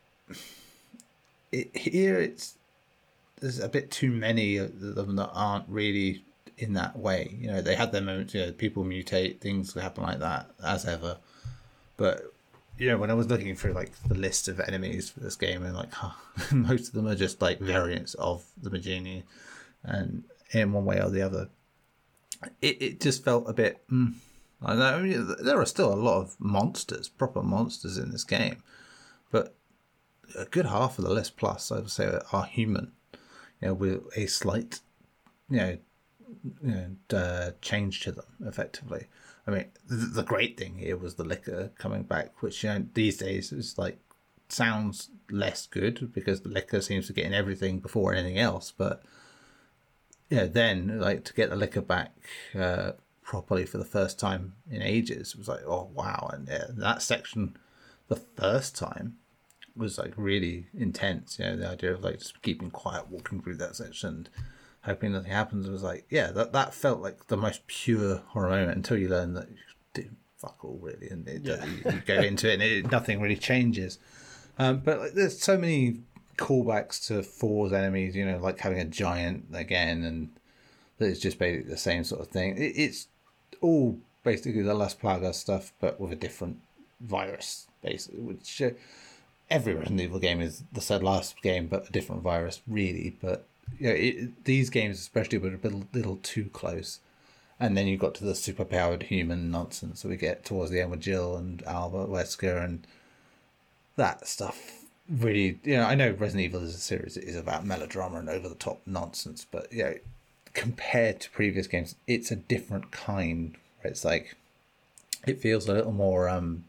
it, here it's there's a bit too many of them that aren't really in that way. You know, they had their moments, you know, people mutate, things happen like that, as ever. But, you know, when I was looking through, like, the list of enemies for this game, and, like, huh, most of them are just, like, variants of the Majini, and in one way or the other. It, it just felt a bit... Mm, I know, I mean, there are still a lot of monsters, proper monsters in this game, but a good half of the list plus, I would say, are human, you know, with a slight, you know, you know uh, change to them, effectively. I mean, the, the great thing here was the liquor coming back, which, you know, these days is like, sounds less good because the liquor seems to get in everything before anything else, but yeah, then, like, to get the liquor back, uh, properly for the first time in ages, it was like, oh wow. And yeah, that section the first time was like really intense, you know, the idea of like just keeping quiet, walking through that section, hoping nothing happens. It was like, yeah, that that felt like the most pure horror moment until you learn that you do fuck all really, and it, yeah. you, you go into it and it, nothing really changes. Um, but like, there's so many callbacks to four's enemies, you know, like having a giant again, and it's just basically the same sort of thing. It, it's all basically the Las Plagas stuff, but with a different virus, basically, which uh, every Resident Evil game is the said last game, but a different virus, really. But you know, it, these games especially were a bit, little too close. And then you got to the super-powered human nonsense that we get towards the end with Jill and Alba Wesker, and that stuff really, you know, I know Resident Evil as a series is about melodrama and over-the-top nonsense, but, you know, compared to previous games, it's a different kind. It's like, it feels a little more um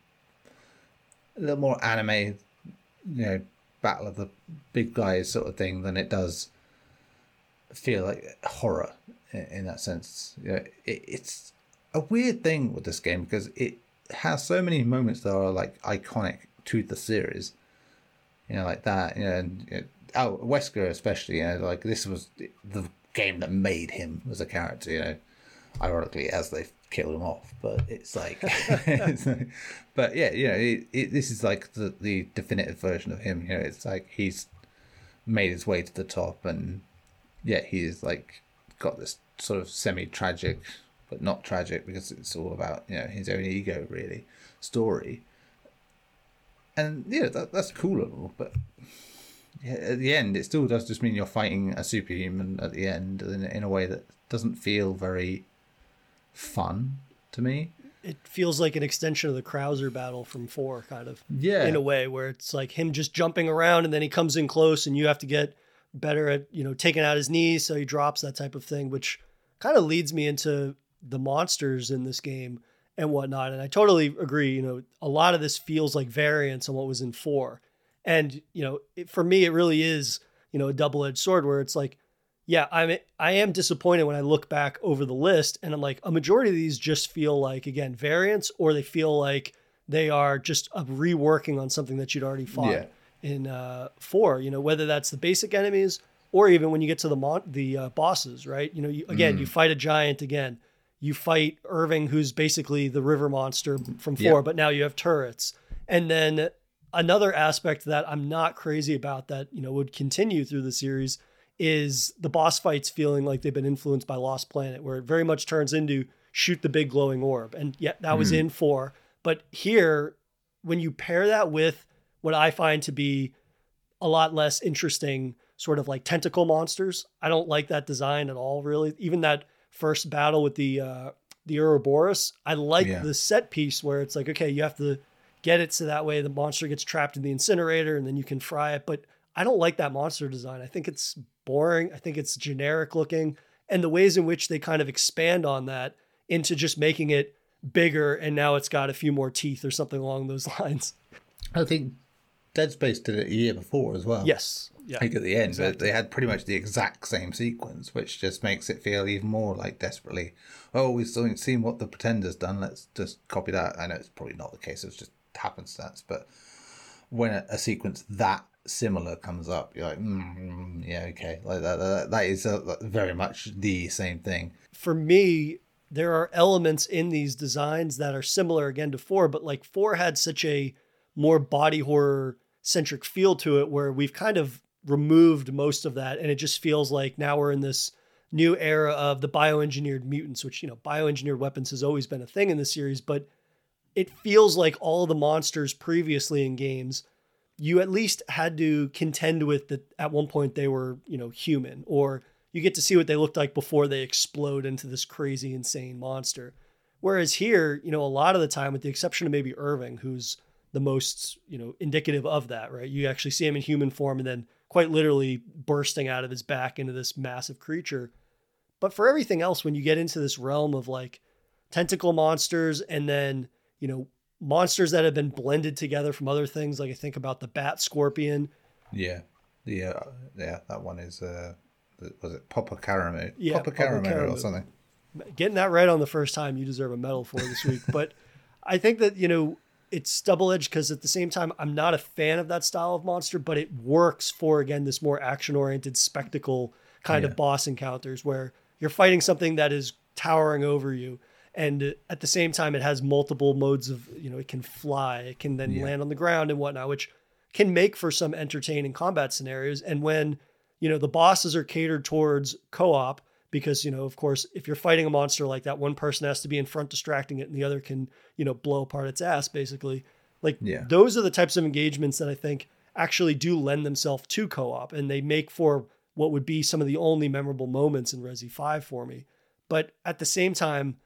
a little more anime, you know, battle of the big guys sort of thing than it does feel like horror in, in that sense. You know, it, it's a weird thing with this game because it has so many moments that are like iconic to the series, you know, like that, you know, and you know, oh, Wesker especially, you know, like this was the game that made him as a character, you know, ironically as they've killed him off, but it's like, it's like but yeah, you know, it, it, this is like the, the definitive version of him, you know, it's like he's made his way to the top, and yeah, he's like got this sort of semi-tragic, but not tragic because it's all about, you know, his own ego really, story. And yeah, that, that's cool and all, but yeah, at the end, it still does just mean you're fighting a superhuman at the end in, in a way that doesn't feel very fun to me. It feels like an extension of the Krauser battle from four, kind of. Yeah. In a way, where it's like him just jumping around and then he comes in close and you have to get better at, you know, taking out his knees so he drops, that type of thing, which kind of leads me into the monsters in this game and whatnot. And I totally agree. You know, a lot of this feels like variants on what was in four. And, you know, it, for me, it really is, you know, a double-edged sword where it's like, yeah, I'm, I am disappointed when I look back over the list and I'm like, a majority of these just feel like, again, variants, or they feel like they are just a reworking on something that you'd already fought Yeah. in uh, four, you know, whether that's the basic enemies or even when you get to the mon- the uh, bosses, right? You know, you, again, Mm. you fight a giant again. You fight Irving, who's basically the river monster from four, Yep. but now you have turrets. And then another aspect that I'm not crazy about that, you know, would continue through the series is the boss fights feeling like they've been influenced by Lost Planet, where it very much turns into shoot the big glowing orb. And yeah, that was Mm. in four. But here, when you pair that with what I find to be a lot less interesting, sort of like tentacle monsters, I don't like that design at all, really. Even that first battle with the uh, the Ouroboros, I like Yeah. the set piece where it's like, okay, you have to get it so that way the monster gets trapped in the incinerator and then you can fry it. But I don't like that monster design. I think it's boring. I think it's generic looking. And the ways in which they kind of expand on that into just making it bigger and now it's got a few more teeth or something along those lines. I think Dead Space did it a year before as well. Yes. Yeah. Like at the end, exactly. but they had pretty much the exact same sequence, which just makes it feel even more like desperately, oh, we've seen seen what the Pretender's done, let's just copy that. I know it's probably not the case, it's just happenstance, but when a, a sequence that similar comes up, you're like, mm, yeah, okay, like that. That, that is a, very much the same thing. For me, there are elements in these designs that are similar again to four, but like four had such a more body horror centric feel to it, where we've kind of removed most of that, and it just feels like now we're in this new era of the bioengineered mutants, which, you know, bioengineered weapons has always been a thing in the series, but it feels like all the monsters previously in games, you at least had to contend with that at one point they were, you know, human, or you get to see what they looked like before they explode into this crazy, insane monster. Whereas here, you know, a lot of the time, with the exception of maybe Irving, who's the most, you know, indicative of that, right? You actually see him in human form and then quite literally bursting out of his back into this massive creature. But for everything else, when you get into this realm of like tentacle monsters and then, you know, monsters that have been blended together from other things, like I think about the bat scorpion. Yeah. Yeah. Yeah. That one is, uh, was it Papa Caramel? Yeah, Papa Papa Caramel Caramel. or something. Getting that right on the first time, you deserve a medal for this week. But I think that, you know, it's double-edged because at the same time, I'm not a fan of that style of monster, but it works for, again, this more action-oriented spectacle kind Yeah. of boss encounters where you're fighting something that is towering over you. And at the same time, it has multiple modes of, you know, it can fly, it can then Yeah. land on the ground and whatnot, which can make for some entertaining combat scenarios. And when, you know, the bosses are catered towards co-op, because, you know, of course, if you're fighting a monster like that, one person has to be in front distracting it and the other can, you know, blow apart its ass, basically. Like, Yeah. those are the types of engagements that I think actually do lend themselves to co-op, and they make for what would be some of the only memorable moments in Resi five for me. But at the same time,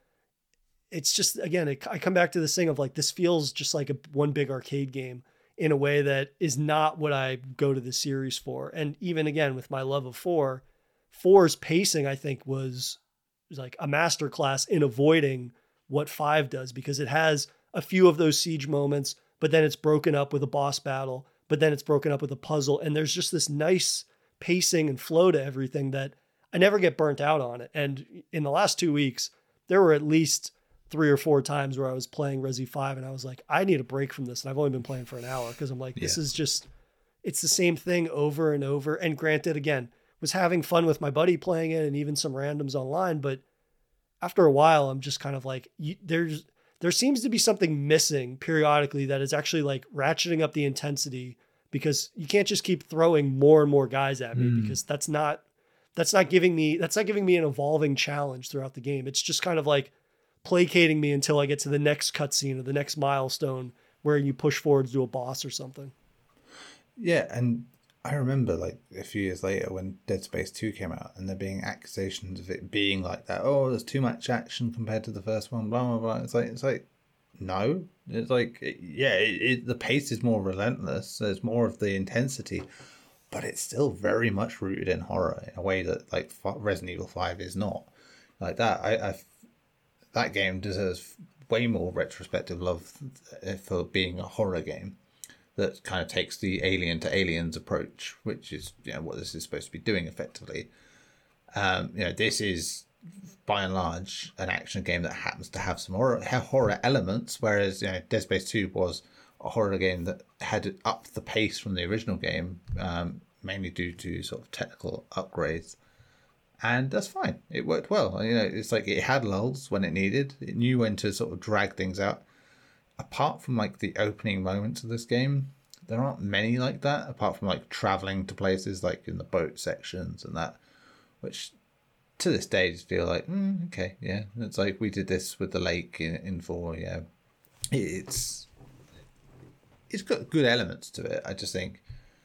it's just, again, it, I come back to this thing of like, this feels just like a one big arcade game in a way that is not what I go to the series for. And even again, with my love of four, four's pacing, I think, was, was like a masterclass in avoiding what five does, because it has a few of those siege moments, but then it's broken up with a boss battle, but then it's broken up with a puzzle. And there's just this nice pacing and flow to everything that I never get burnt out on it. And in the last two weeks, there were at least three or four times where I was playing Resi five and I was like, I need a break from this. And I've only been playing for an hour because I'm like, this yeah. is just, it's the same thing over and over. And granted, again, was having fun with my buddy playing it and even some randoms online. But after a while, I'm just kind of like, you, there's, there seems to be something missing periodically that is actually like ratcheting up the intensity, because you can't just keep throwing more and more guys at me mm. because that's not, that's not giving me, that's not giving me an evolving challenge throughout the game. It's just kind of like placating me until I get to the next cutscene or the next milestone where you push forwards to a boss or something. Yeah. And I remember like a few years later when Dead Space two came out and there being accusations of it being like that. Oh, there's too much action compared to the first one, blah, blah, blah. It's like, it's like, no, it's like, yeah, it, it, the pace is more relentless. There's more of the intensity, but it's still very much rooted in horror in a way that like Resident Evil five is not. Like that, I, I that game deserves way more retrospective love for being a horror game that kind of takes the Alien to Aliens approach, which is, you know, what this is supposed to be doing effectively. Um, you know, this is by and large an action game that happens to have some horror, horror elements, whereas, you know, Dead Space two was a horror game that had upped the pace from the original game, um, mainly due to sort of technical upgrades. And that's fine. It worked well. You know, it's like it had lulls when it needed. It knew when to sort of drag things out. Apart from like the opening moments of this game, there aren't many like that, apart from like traveling to places like in the boat sections and that, which to this day just feel like, mm, okay, yeah. It's like we did this with the lake in, in four, yeah. It's, it's got good elements to it. I just think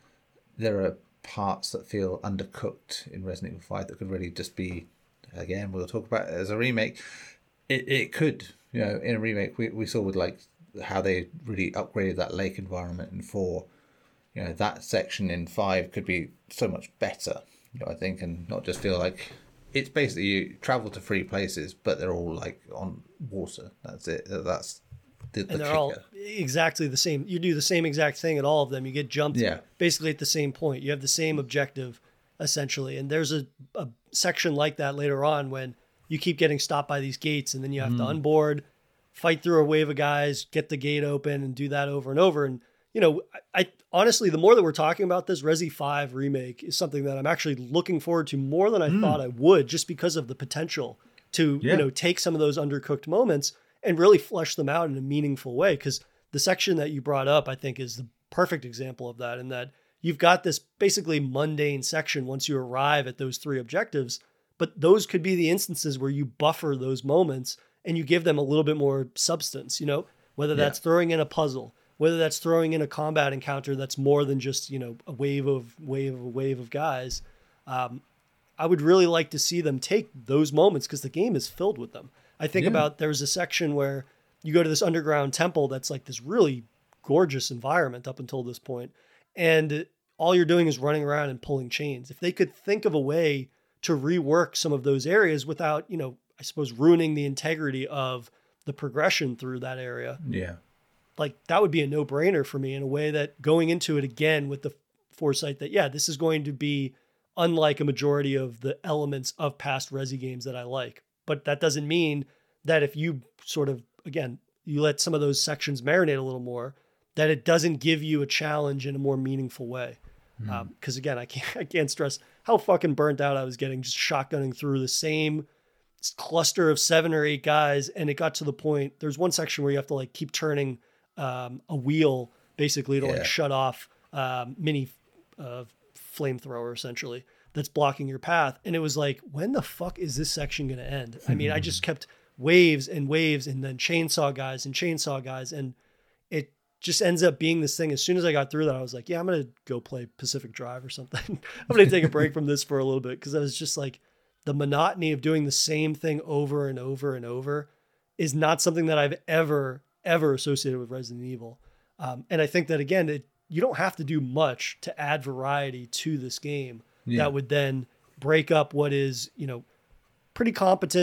there are parts that feel undercooked in Resident Evil five that could really just be, again, we'll talk about it as a remake. It it could, you know, in a remake, we, we saw with like how they really upgraded that lake environment in four. You know, that section in five could be so much better, you know, I think, and not just feel like it's basically you travel to three places, but they're all like on water. That's it. That's the, the and they're kicker. all exactly the same. You do the same exact thing at all of them. You get jumped yeah. basically at the same point. You have the same objective, essentially. And there's a, a section like that later on when you keep getting stopped by these gates, and then you have mm. to unboard, fight through a wave of guys, get the gate open, and do that over and over. And, you know, I, I honestly, the more that we're talking about this, Resi five remake is something that I'm actually looking forward to more than I mm. thought I would, just because of the potential to, yeah. you know, take some of those undercooked moments and really flesh them out in a meaningful way. Because the section that you brought up, I think, is the perfect example of that, in that you've got this basically mundane section once you arrive at those three objectives, but those could be the instances where you buffer those moments and you give them a little bit more substance, you know, whether that's yeah. throwing in a puzzle, whether that's throwing in a combat encounter that's more than just, you know, a wave of wave of a wave of guys. Um, I would really like to see them take those moments, because the game is filled with them. I think yeah. about, there's a section where you go to this underground temple that's like this really gorgeous environment up until this point, and all you're doing is running around and pulling chains. If they could think of a way to rework some of those areas without, you know, I suppose ruining the integrity of the progression through that area. Yeah. Like that would be a no-brainer for me, in a way that going into it again with the foresight that, yeah, this is going to be unlike a majority of the elements of past Resi games that I like. But that doesn't mean that if you sort of, again, you let some of those sections marinate a little more, that it doesn't give you a challenge in a more meaningful way. Mm. Um, cause again, I can't, I can't stress how fucking burnt out I was getting, just shotgunning through the same cluster of seven or eight guys. And it got to the point, there's one section where you have to like keep turning um, a wheel basically to yeah. like shut off um, mini uh, flamethrower essentially that's blocking your path. And it was like, when the fuck is this section going to end? I mean, I just kept waves and waves and then chainsaw guys and chainsaw guys. And it just ends up being this thing. As soon as I got through that, I was like, yeah, I'm going to go play Pacific Drive or something. I'm going to take a break from this for a little bit. Cause I was just like, the monotony of doing the same thing over and over and over is not something that I've ever, ever associated with Resident Evil. Um, and I think that, again, it, you don't have to do much to add variety to this game yeah. that would then break up what is, you know, pretty competent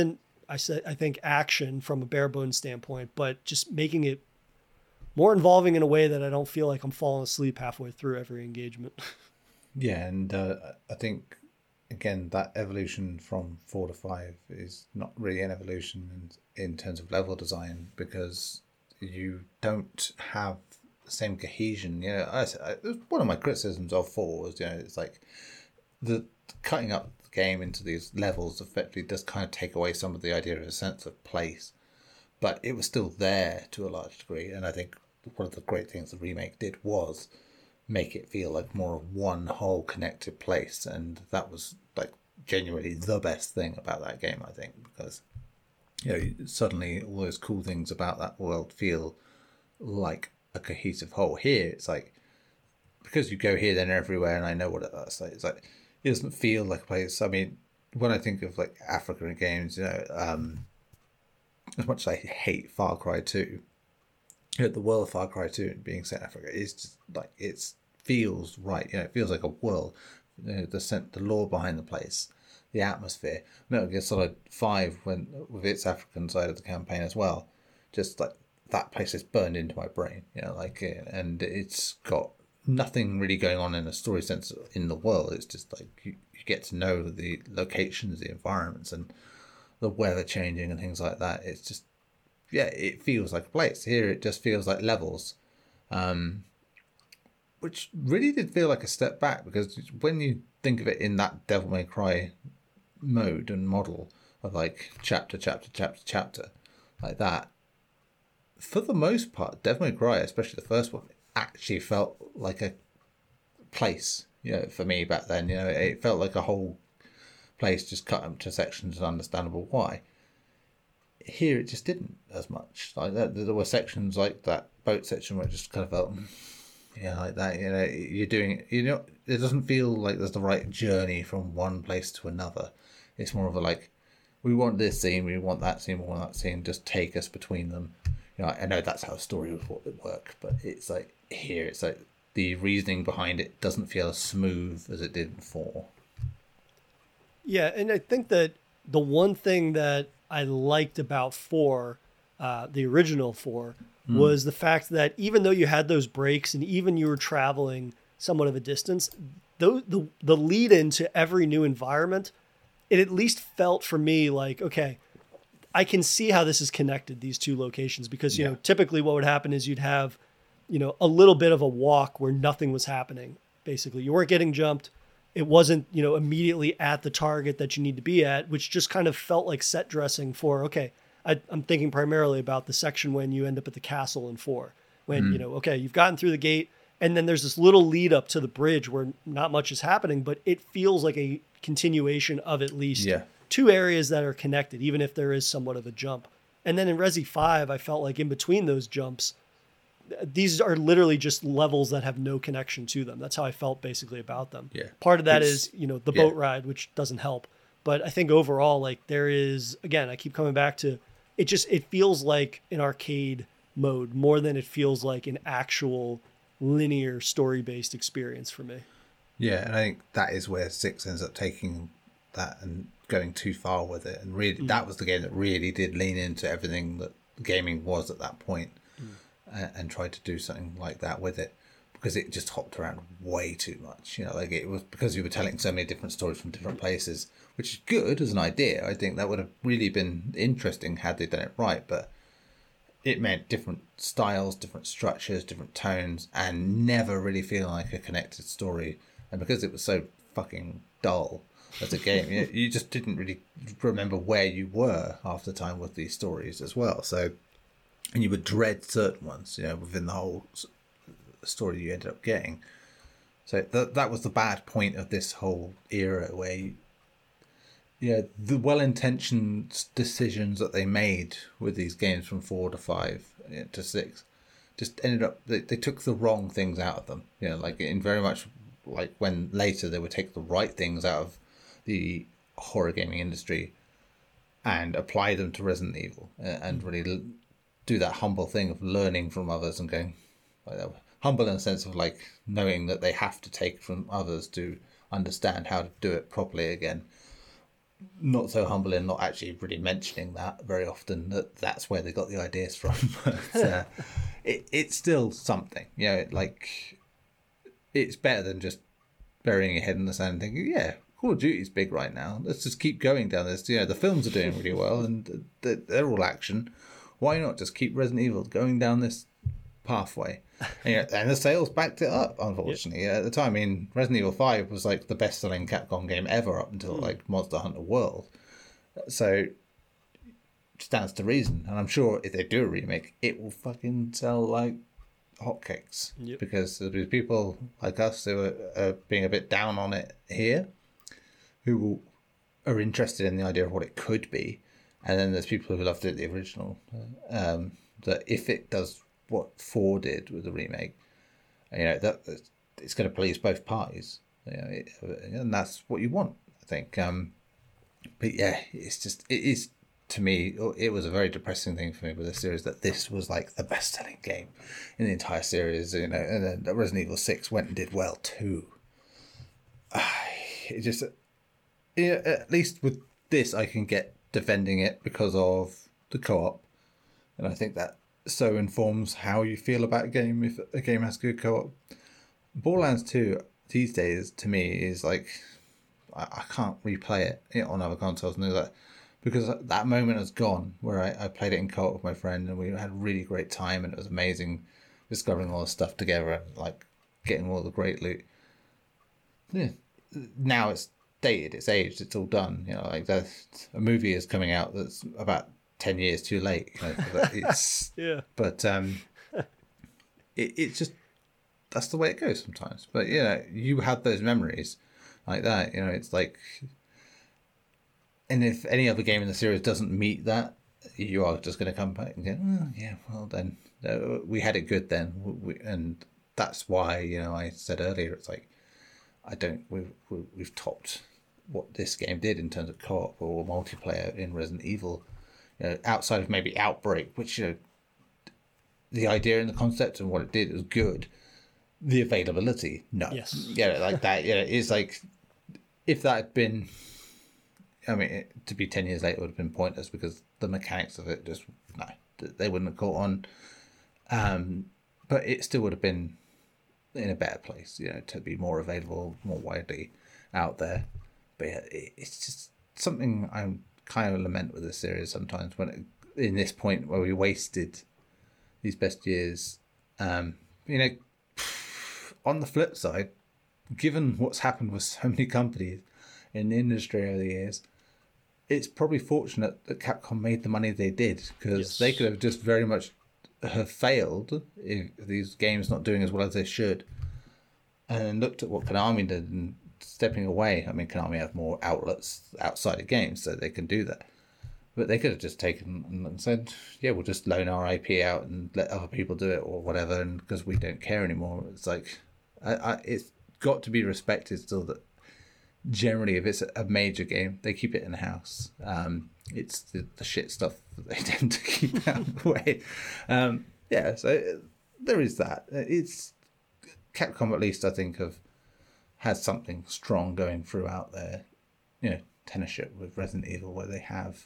I said, I think action from a bare bones standpoint, but just making it more involving in a way that I don't feel like I'm falling asleep halfway through every engagement. Yeah, and uh, I think, again, that evolution from four to five is not really an evolution in, in terms of level design, because you don't have the same cohesion. You know, I, I, one of my criticisms of four was, you know, it's like the cutting up the game into these levels effectively does kind of take away some of the idea of a sense of place, but it was still there to a large degree. And I think one of the great things the remake did was make it feel like more of one whole connected place, and that was like genuinely the best thing about that game, I think, because, you know, suddenly all those cool things about that world feel like a cohesive whole. Here it's like, because you go here then everywhere, and I know what that's like, it's like it doesn't feel like a place. I mean, when I think of like Africa in games, you know, um as much as I hate Far Cry two, you know, the world of Far Cry two being set in Africa is just like, it's feels right. You know, it feels like a world. You know, the the lore behind the place, the atmosphere. Metal Gear Solid five, when with its African side of the campaign as well, just like that place is burned into my brain. You know, like, and it's got nothing really going on in a story sense in the world. It's just like you, you get to know the locations, the environments, and the weather changing and things like that. It's just, yeah, it feels like a place. Here it just feels like levels. Um, which really did feel like a step back, because when you think of it in that Devil May Cry mode and model of like chapter, chapter, chapter, chapter, like that, for the most part, Devil May Cry, especially the first one, actually felt like a place, you know, for me back then. You know, it felt like a whole place just cut into sections and understandable why. Here it just didn't as much. Like that, there were sections like that boat section where it just kind of felt, yeah, like that. You know, you're doing it. You know, it doesn't feel like there's the right journey from one place to another. It's more of a like, we want this scene, we want that scene, we want that scene. Just take us between them. You know, I know that's how a story would work, but it's like here, it's like the reasoning behind it doesn't feel as smooth as it did before. Yeah, and I think that the one thing that I liked about four, uh, the original four, mm. was the fact that even though you had those breaks and even you were traveling somewhat of a distance, the, the, the lead into every new environment, it at least felt for me like, okay, I can see how this is connected, these two locations, because, you yeah. know, typically what would happen is you'd have, you know, a little bit of a walk where nothing was happening. Basically, you weren't getting jumped. It wasn't, you know, immediately at the target that you need to be at, which just kind of felt like set dressing for, okay, I, I'm thinking primarily about the section when you end up at the castle in four, when, mm. you know, okay, you've gotten through the gate and then there's this little lead up to the bridge where not much is happening, but it feels like a continuation of at least yeah. two areas that are connected, even if there is somewhat of a jump. And then in Resi five, I felt like in between those jumps, these are literally just levels that have no connection to them. That's how I felt basically about them. Yeah. Part of that it's, is, you know, the yeah. boat ride, which doesn't help. But I think overall, like there is, again, I keep coming back to it just, it feels like an arcade mode more than it feels like an actual linear story-based experience for me. Yeah. And I think that is where six ends up taking that and going too far with it. And really, mm. that was the game that really did lean into everything that gaming was at that point. And tried to do something like that with it, because it just hopped around way too much. You know, like it was because you were telling so many different stories from different places, which is good as an idea. I think that would have really been interesting had they done it right, but it meant different styles, different structures, different tones, and never really feeling like a connected story. And because it was so fucking dull as a game, you, you just didn't really remember where you were half the time with these stories as well. So. And you would dread certain ones, you know, within the whole story you ended up getting. So that that was the bad point of this whole era, where, you, you know, the well-intentioned decisions that they made with these games from four to five you know, to six, just ended up they, they took the wrong things out of them. You know, like in very much like when later they would take the right things out of the horror gaming industry and apply them to Resident Evil and really. Do that humble thing of learning from others and going like that, humble in the sense of like knowing that they have to take from others to understand how to do it properly again. not so humble in not actually really mentioning that very often, that that's where they got the ideas from. But uh, it, it's still something, you know, like it's better than just burying your head in the sand and thinking, yeah, Call of Duty's big right now. Let's just keep going down this. You know, the films are doing really well and they're all action. Why not just keep Resident Evil going down this pathway? And, you know, and the sales backed it up, unfortunately. Yep. At the time, I mean, Resident Evil five was like the best-selling Capcom game ever up until mm. like Monster Hunter World. So it stands to reason. And I'm sure if they do a remake, it will fucking sell like hotcakes. Yep. Because there'll be people like us who are, are being a bit down on it here, who are interested in the idea of what it could be. And then there's people who loved it, the original. Um, that if it does what four did with the remake, you know, that it's going to please both parties. You know, it, and that's what you want, I think. Um, but yeah, it's just, it is, to me, it was a very depressing thing for me with the series that this was like the best-selling game in the entire series, you know, and then Resident Evil six went and did well too. It just, yeah, at least with this, I can get defending it because of the co-op, and I think that so informs how you feel about a game if a game has good co-op. Borderlands two these days to me is like I, I can't replay it on other consoles and that because that moment has gone where I, I played it in co-op with my friend and we had a really great time and it was amazing discovering all the stuff together and like getting all the great loot. Yeah, now it's dated, it's aged, it's all done. You know, like that a movie is coming out that's about ten years too late. You know, it's yeah. But um, it it's just that's the way it goes sometimes. But you know, you have those memories like that. You know, it's like, and if any other game in the series doesn't meet that, you are just going to come back and go, oh, yeah, well then uh, we had it good then, we, and that's why you know I said earlier it's like I don't we've we've topped what this game did in terms of co-op or multiplayer in Resident Evil, you know, outside of maybe Outbreak, which, you know, the idea and the concept and what it did was good. The availability, no. Yes. Yeah, like that, yeah, it's like, if that had been, I mean, it, to be ten years later would have been pointless because the mechanics of it just, no, they wouldn't have caught on. Um, but it still would have been in a better place, you know, to be more available, more widely out there. But yeah, it's just something I kind of lament with this series sometimes when it, in this point where we wasted these best years. Um, you know, on the flip side, given what's happened with so many companies in the industry over the years, it's probably fortunate that Capcom made the money they did because yes. they could have just very much have failed if these games not doing as well as they should, and looked at what Konami did and stepping away. I mean, Konami have more outlets outside of games, so they can do that. But they could have just taken and said, yeah, we'll just loan our I P out and let other people do it or whatever, and because we don't care anymore. It's like, I, I, it's got to be respected still that generally if it's a major game, they keep it in-house. Um, it's the, the shit stuff that they tend to keep out of the way. Um, yeah, so there is that. It's Capcom, at least, I think, have has something strong going throughout their, you know, tenureship with Resident Evil, where they have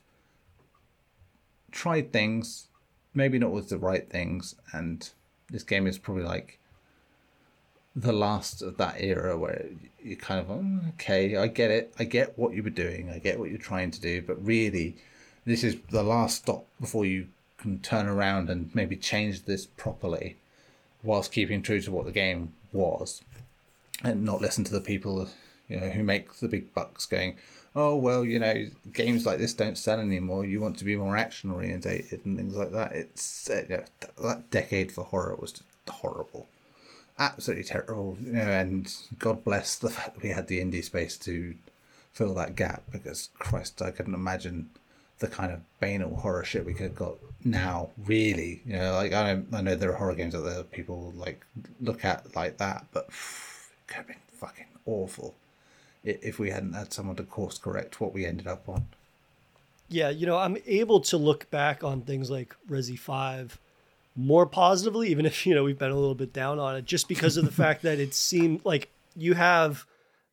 tried things, maybe not with the right things, and this game is probably like the last of that era where you kind of, oh, okay, I get it, I get what you were doing, I get what you're trying to do, but really, this is the last stop before you can turn around and maybe change this properly, whilst keeping true to what the game was. And not listen to the people, you know, who make the big bucks going, oh, well, you know, games like this don't sell anymore. You want to be more action orientated and things like that. It's uh, you know, th- that decade for horror was just horrible, absolutely terrible. You know, and God bless the fact that we had the indie space to fill that gap because Christ, I couldn't imagine the kind of banal horror shit we could have got now. Really, you know, like I I know there are horror games out there that people like look at like that, but could have been fucking awful if we hadn't had someone to course correct what we ended up on. Yeah, you know, I'm able to look back on things like Resi five more positively, even if, you know, we've been a little bit down on it, just because of the fact that it seemed like you have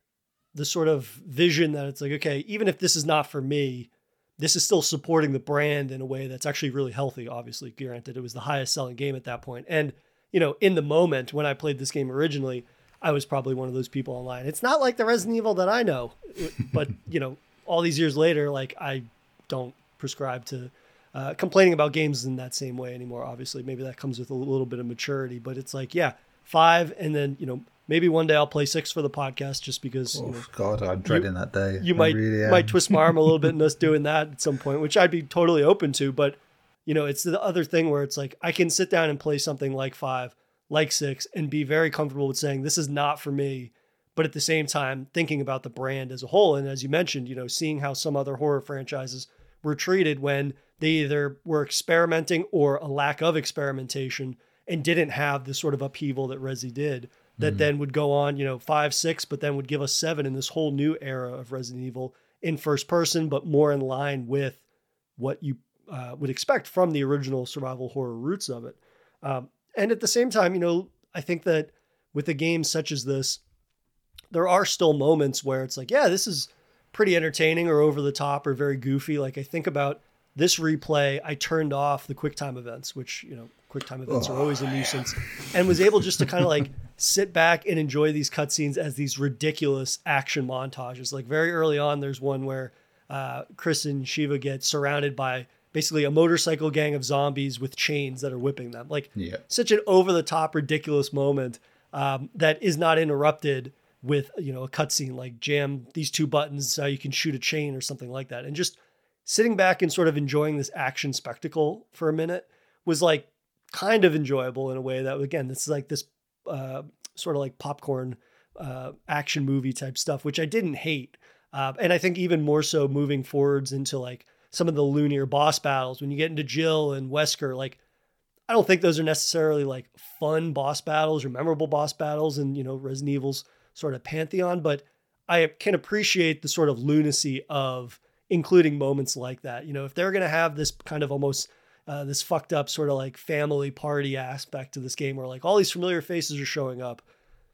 the sort of vision that it's like, okay, even if this is not for me, this is still supporting the brand in a way that's actually really healthy. Obviously, granted, it was the highest selling game at that point. And, you know, in the moment when I played this game originally, I was probably one of those people online. It's not like the Resident Evil that I know, but, you know, all these years later, like, I don't prescribe to uh, complaining about games in that same way anymore. Obviously, maybe that comes with a little bit of maturity, but it's like, yeah, five. And then, you know, maybe one day I'll play six for the podcast just because. Oh, you know, God, I'm dreading you, that day. You I might, really might twist my arm a little bit in us doing that at some point, which I'd be totally open to. But, you know, it's the other thing where it's like, I can sit down and play something like five, like six, and be very comfortable with saying this is not for me. But at the same time, thinking about the brand as a whole. And as you mentioned, you know, seeing how some other horror franchises were treated when they either were experimenting or a lack of experimentation and didn't have the sort of upheaval that Resi did, that mm. then would go on, you know, five, six, but then would give us seven in this whole new era of Resident Evil in first person, but more in line with what you uh, would expect from the original survival horror roots of it. Um, and at the same time, you know, I think that with a game such as this, there are still moments where it's like, yeah, this is pretty entertaining or over the top or very goofy. Like I think about this replay, I turned off the QuickTime events, which, you know, QuickTime events oh, are always a nuisance, and was able just to kind of like sit back and enjoy these cutscenes as these ridiculous action montages. Like very early on, there's one where uh, Chris and Shiva get surrounded by basically a motorcycle gang of zombies with chains that are whipping them. Like yeah. such an over the top, ridiculous moment um, that is not interrupted with, you know, a cutscene like jam these two buttons so you can shoot a chain or something like that. And just sitting back and sort of enjoying this action spectacle for a minute was like kind of enjoyable in a way that, again, this is like this uh, sort of like popcorn uh, action movie type stuff, which I didn't hate. Uh, and I think even more so moving forwards into like some of the loonier boss battles, when you get into Jill and Wesker, like, I don't think those are necessarily like fun boss battles or memorable boss battles in, you know, Resident Evil's sort of pantheon, but I can appreciate the sort of lunacy of including moments like that. You know, if they're going to have this kind of almost uh, this fucked up sort of like family party aspect to this game where like all these familiar faces are showing up,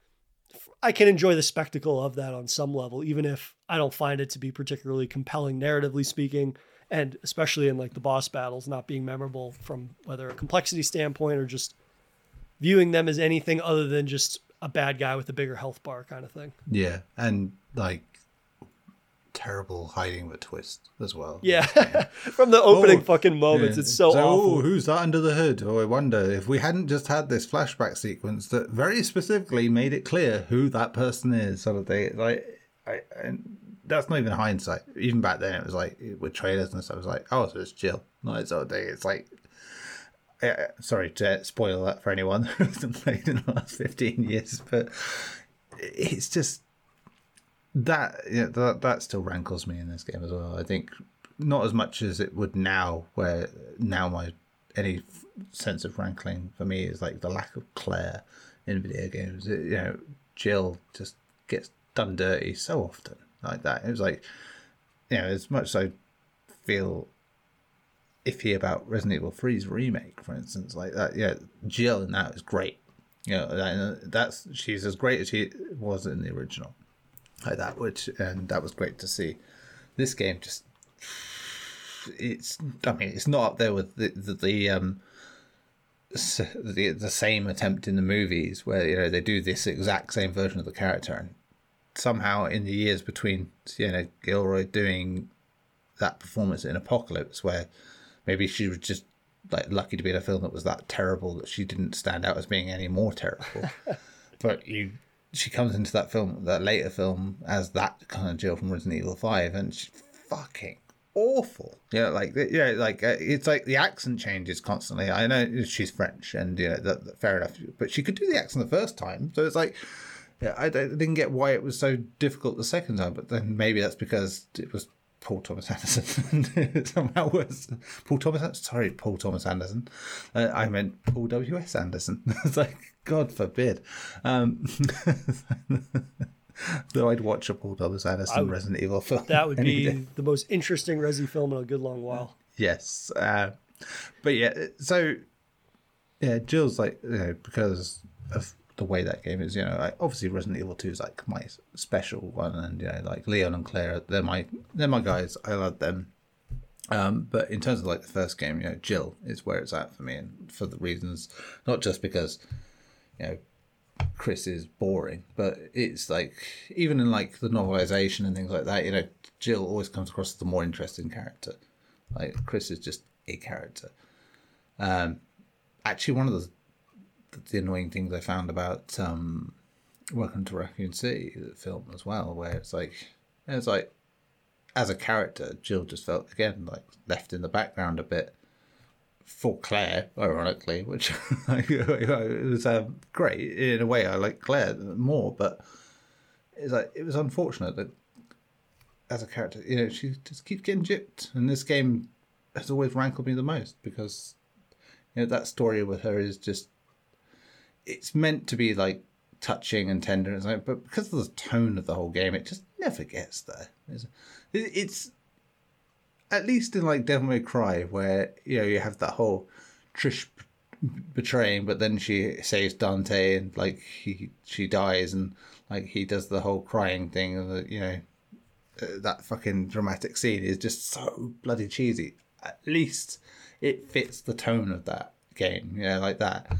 I can enjoy the spectacle of that on some level, even if I don't find it to be particularly compelling narratively speaking. And especially in like the boss battles not being memorable from whether a complexity standpoint or just viewing them as anything other than just a bad guy with a bigger health bar kind of thing. Yeah. And like terrible hiding of a twist as well. Yeah. From the opening oh, so moments. Yeah. It's so, so awful. Oh, who's that under the hood? Oh, I wonder if we hadn't just had this flashback sequence that very specifically made it clear who that person is, sort of thing. Like, I, and that's not even hindsight. Even back then, it was like with trailers and stuff, it was like, oh, so it's Jill. No, it's sort of thing. It's like, uh, sorry to spoil that for anyone who hasn't played in the last fifteen years, but it's just that, you know, that that still rankles me in this game as well. I think not as much as it would now, where now my any sense of rankling for me is like the lack of Claire in video games. It, you know, Jill just gets done dirty so often like that. It was like, you know, as much as I feel iffy about Resident Evil three's remake, for instance, like that, yeah, Jill in that is great. You know, that, that's she's as great as she was in the original, like that, which and that was great to see. This game just, it's, I mean, it's not up there with the the, the um the the same attempt in the movies where, you know, they do this exact same version of the character, and somehow in the years between, you know, Gilroy doing that performance in Apocalypse, where maybe she was just like lucky to be in a film that was that terrible that she didn't stand out as being any more terrible. But you, she comes into that film, that later film, as that kind of Jill from Resident Evil five, and she's fucking awful. Yeah, like yeah, like uh, it's like the accent changes constantly. I know she's French, and you know that, that fair enough, but she could do the accent the first time, so it's like. Yeah, I didn't get why it was so difficult the second time, but then maybe that's because it was Paul Thomas Anderson. Somehow was Paul Thomas. Sorry, Paul Thomas Anderson. Uh, I meant Paul W S Anderson. It's like, God forbid. Um, though I'd watch a Paul Thomas Anderson would, Resident Evil film. That would be day. The most interesting Resi film in a good long while. Yes, uh, but yeah. So yeah, Jill's like, you know, because of the way that game is. You know, like obviously Resident Evil two is like my special one, and you know, like Leon and Claire, they're my they're my guys. I love them. Um, but in terms of like the first game, you know, Jill is where it's at for me, and for the reasons, not just because, you know, Chris is boring, but it's like even in like the novelization and things like that, you know, Jill always comes across as the more interesting character. Like Chris is just a character. Um, actually, one of the the annoying things I found about um, Welcome to Raccoon City, the film as well, where it's like it's like as a character, Jill just felt again like left in the background a bit. For Claire, ironically, which it was um, great in a way. I like Claire more, but it's like it was unfortunate that as a character, you know, she just keeps getting gypped, and this game has always rankled me the most because you know that story with her is just it's meant to be like touching and tender, and like, but because of the tone of the whole game, it just never gets there. It's, it's at least in like Devil May Cry, where you know you have that whole Trish betraying, but then she saves Dante, and like he she dies, and like he does the whole crying thing, and the, you know uh, that fucking dramatic scene is just so bloody cheesy. At least it fits the tone of that game, you know, like that.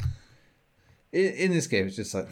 In, in this game, it's just like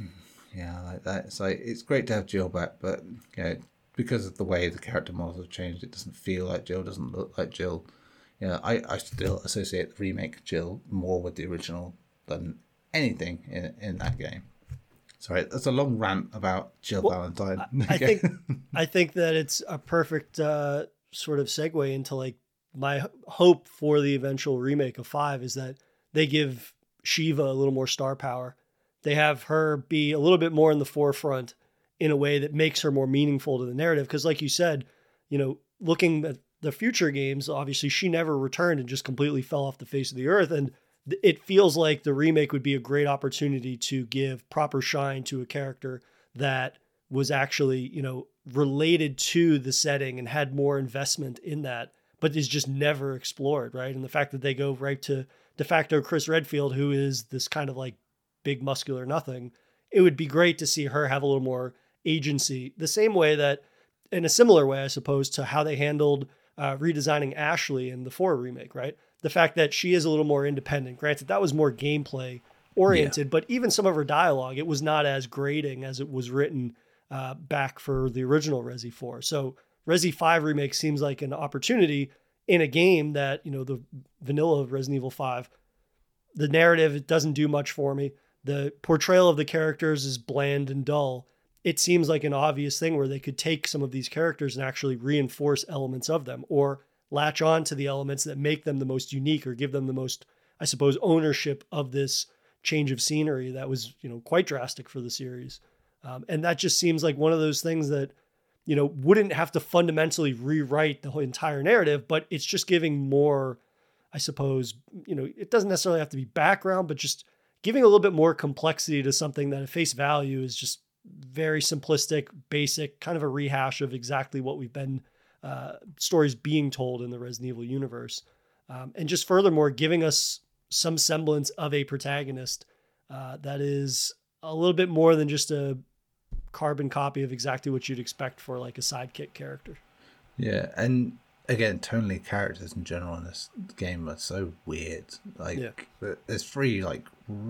yeah, like that. It's like it's great to have Jill back, but you know, because of the way the character models have changed, it doesn't feel like Jill, doesn't look like Jill. You know, I, I still associate the remake Jill more with the original than anything in in that game. Sorry, that's a long rant about Jill well, Valentine. I, I think I think that it's a perfect uh, sort of segue into like my hope for the eventual remake of five is that they give Shiva a little more star power. They have her be a little bit more in the forefront in a way that makes her more meaningful to the narrative. Because like you said, you know, looking at the future games, obviously she never returned and just completely fell off the face of the earth. And it feels like the remake would be a great opportunity to give proper shine to a character that was actually, you know, related to the setting and had more investment in that, but is just never explored, right? And the fact that they go right to de facto Chris Redfield, who is this kind of like big muscular nothing, it would be great to see her have a little more agency, the same way that, in a similar way, I suppose, to how they handled uh, redesigning Ashley in the four remake, right? The fact that she is a little more independent. Granted, that was more gameplay oriented, yeah. But even some of her dialogue, it was not as grating as it was written uh, back for the original Resi four. So Resi five remake seems like an opportunity in a game that, you know, the vanilla of Resident Evil five, the narrative, it doesn't do much for me. The portrayal of the characters is bland and dull. It seems like an obvious thing where they could take some of these characters and actually reinforce elements of them or latch on to the elements that make them the most unique or give them the most, I suppose, ownership of this change of scenery that was, you know, quite drastic for the series. Um, and that just seems like one of those things that, you know, wouldn't have to fundamentally rewrite the whole entire narrative, but it's just giving more, I suppose, you know, it doesn't necessarily have to be background, but just giving a little bit more complexity to something that at face value is just very simplistic, basic, kind of a rehash of exactly what we've been uh, stories being told in the Resident Evil universe. Um, and just furthermore, giving us some semblance of a protagonist uh, that is a little bit more than just a carbon copy of exactly what you'd expect for like a sidekick character. Yeah. And again, tonally characters in general in this game are so weird. Like yeah. There's three, like,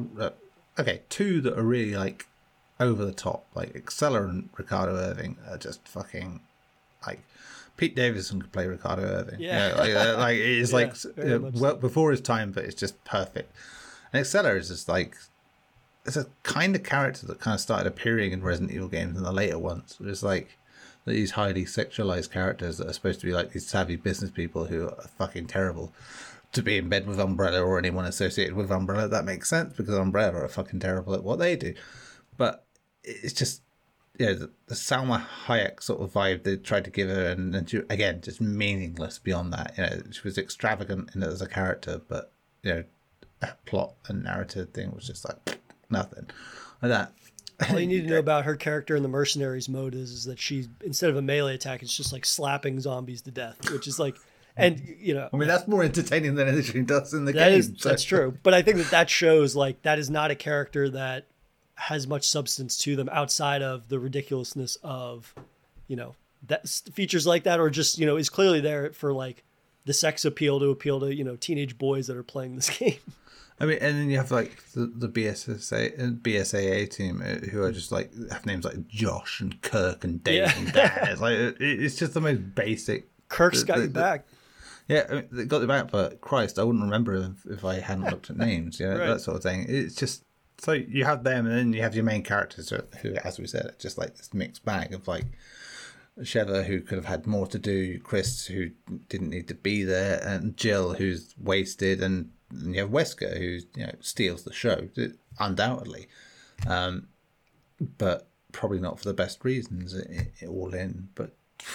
okay, two that are really like over the top, like Excella and Ricardo Irving are just fucking like Pete Davidson could play Ricardo Irving. Yeah, you know, like, like it's yeah, like you know, well before his time, but it's just perfect. And Excella is just like it's a kind of character that kind of started appearing in Resident Evil games in the later ones. It's like these highly sexualized characters that are supposed to be like these savvy business people who are fucking terrible to be in bed with Umbrella or anyone associated with Umbrella. That makes sense because Umbrella are fucking terrible at what they do. But it's just, you know, the, the Salma Hayek sort of vibe they tried to give her, and, and she, again, just meaningless beyond that. You know, she was extravagant in it as a character, but, you know, a plot and narrative thing was just like nothing like that. All you need to know about her character in the Mercenaries mode is, is that she, instead of a melee attack, it's just like slapping zombies to death, which is like, and, you know, I mean, that's more entertaining than anything does in the that game. Is, so. That's true. But I think that that shows like that is not a character that has much substance to them outside of the ridiculousness of, you know, that features like that, or just, you know, is clearly there for like the sex appeal to appeal to, you know, teenage boys that are playing this game. I mean, and then you have like the, the B S A B S A A team who are just like, have names like Josh and Kirk and Dave yeah. and Dan. It's like, it, it's just the most basic. Kirk's the, got the, you back. Yeah, I mean, they got it back, but Christ, I wouldn't remember if, if I hadn't looked at names, you know, right. that sort of thing. It's just, so you have them, and then you have your main characters who, as we said, are just like this mixed bag of like Sheva, who could have had more to do, Chris, who didn't need to be there, and Jill, who's wasted, and, and you have Wesker, who, you know, steals the show, undoubtedly, um, but probably not for the best reasons, it, it, all in. But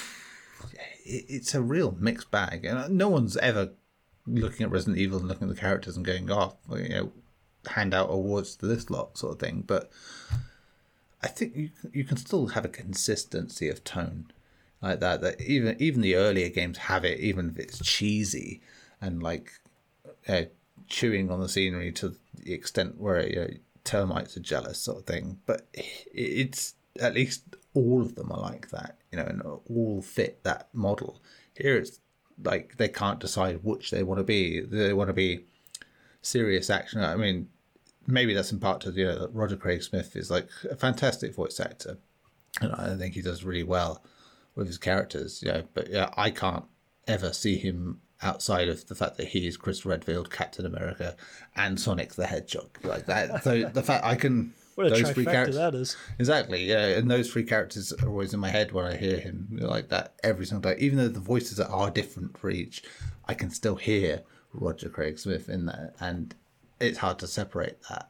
it, it's a real mixed bag, and no one's ever looking at Resident Evil and looking at the characters and going, oh, you know, hand out awards to this lot, sort of thing. But I think you you can still have a consistency of tone like that. That even even the earlier games have it, even if it's cheesy and like uh, chewing on the scenery to the extent where, you know, termites are jealous, sort of thing. But it's at least all of them are like that, you know, and all fit that model. Here it's like they can't decide which they want to be. They want to be serious action. I mean, maybe that's in part to, you know, Roger Craig Smith is like a fantastic voice actor, and I think he does really well with his characters. You know, but yeah, I can't ever see him outside of the fact that he is Chris Redfield, Captain America, and Sonic the Hedgehog, like that. So the fact I can what a those trifecta three characters that is. Exactly, yeah, and those three characters are always in my head when I hear him, you know, like that every single day. Even though the voices are different for each, I can still hear Roger Craig Smith in there, and it's hard to separate that.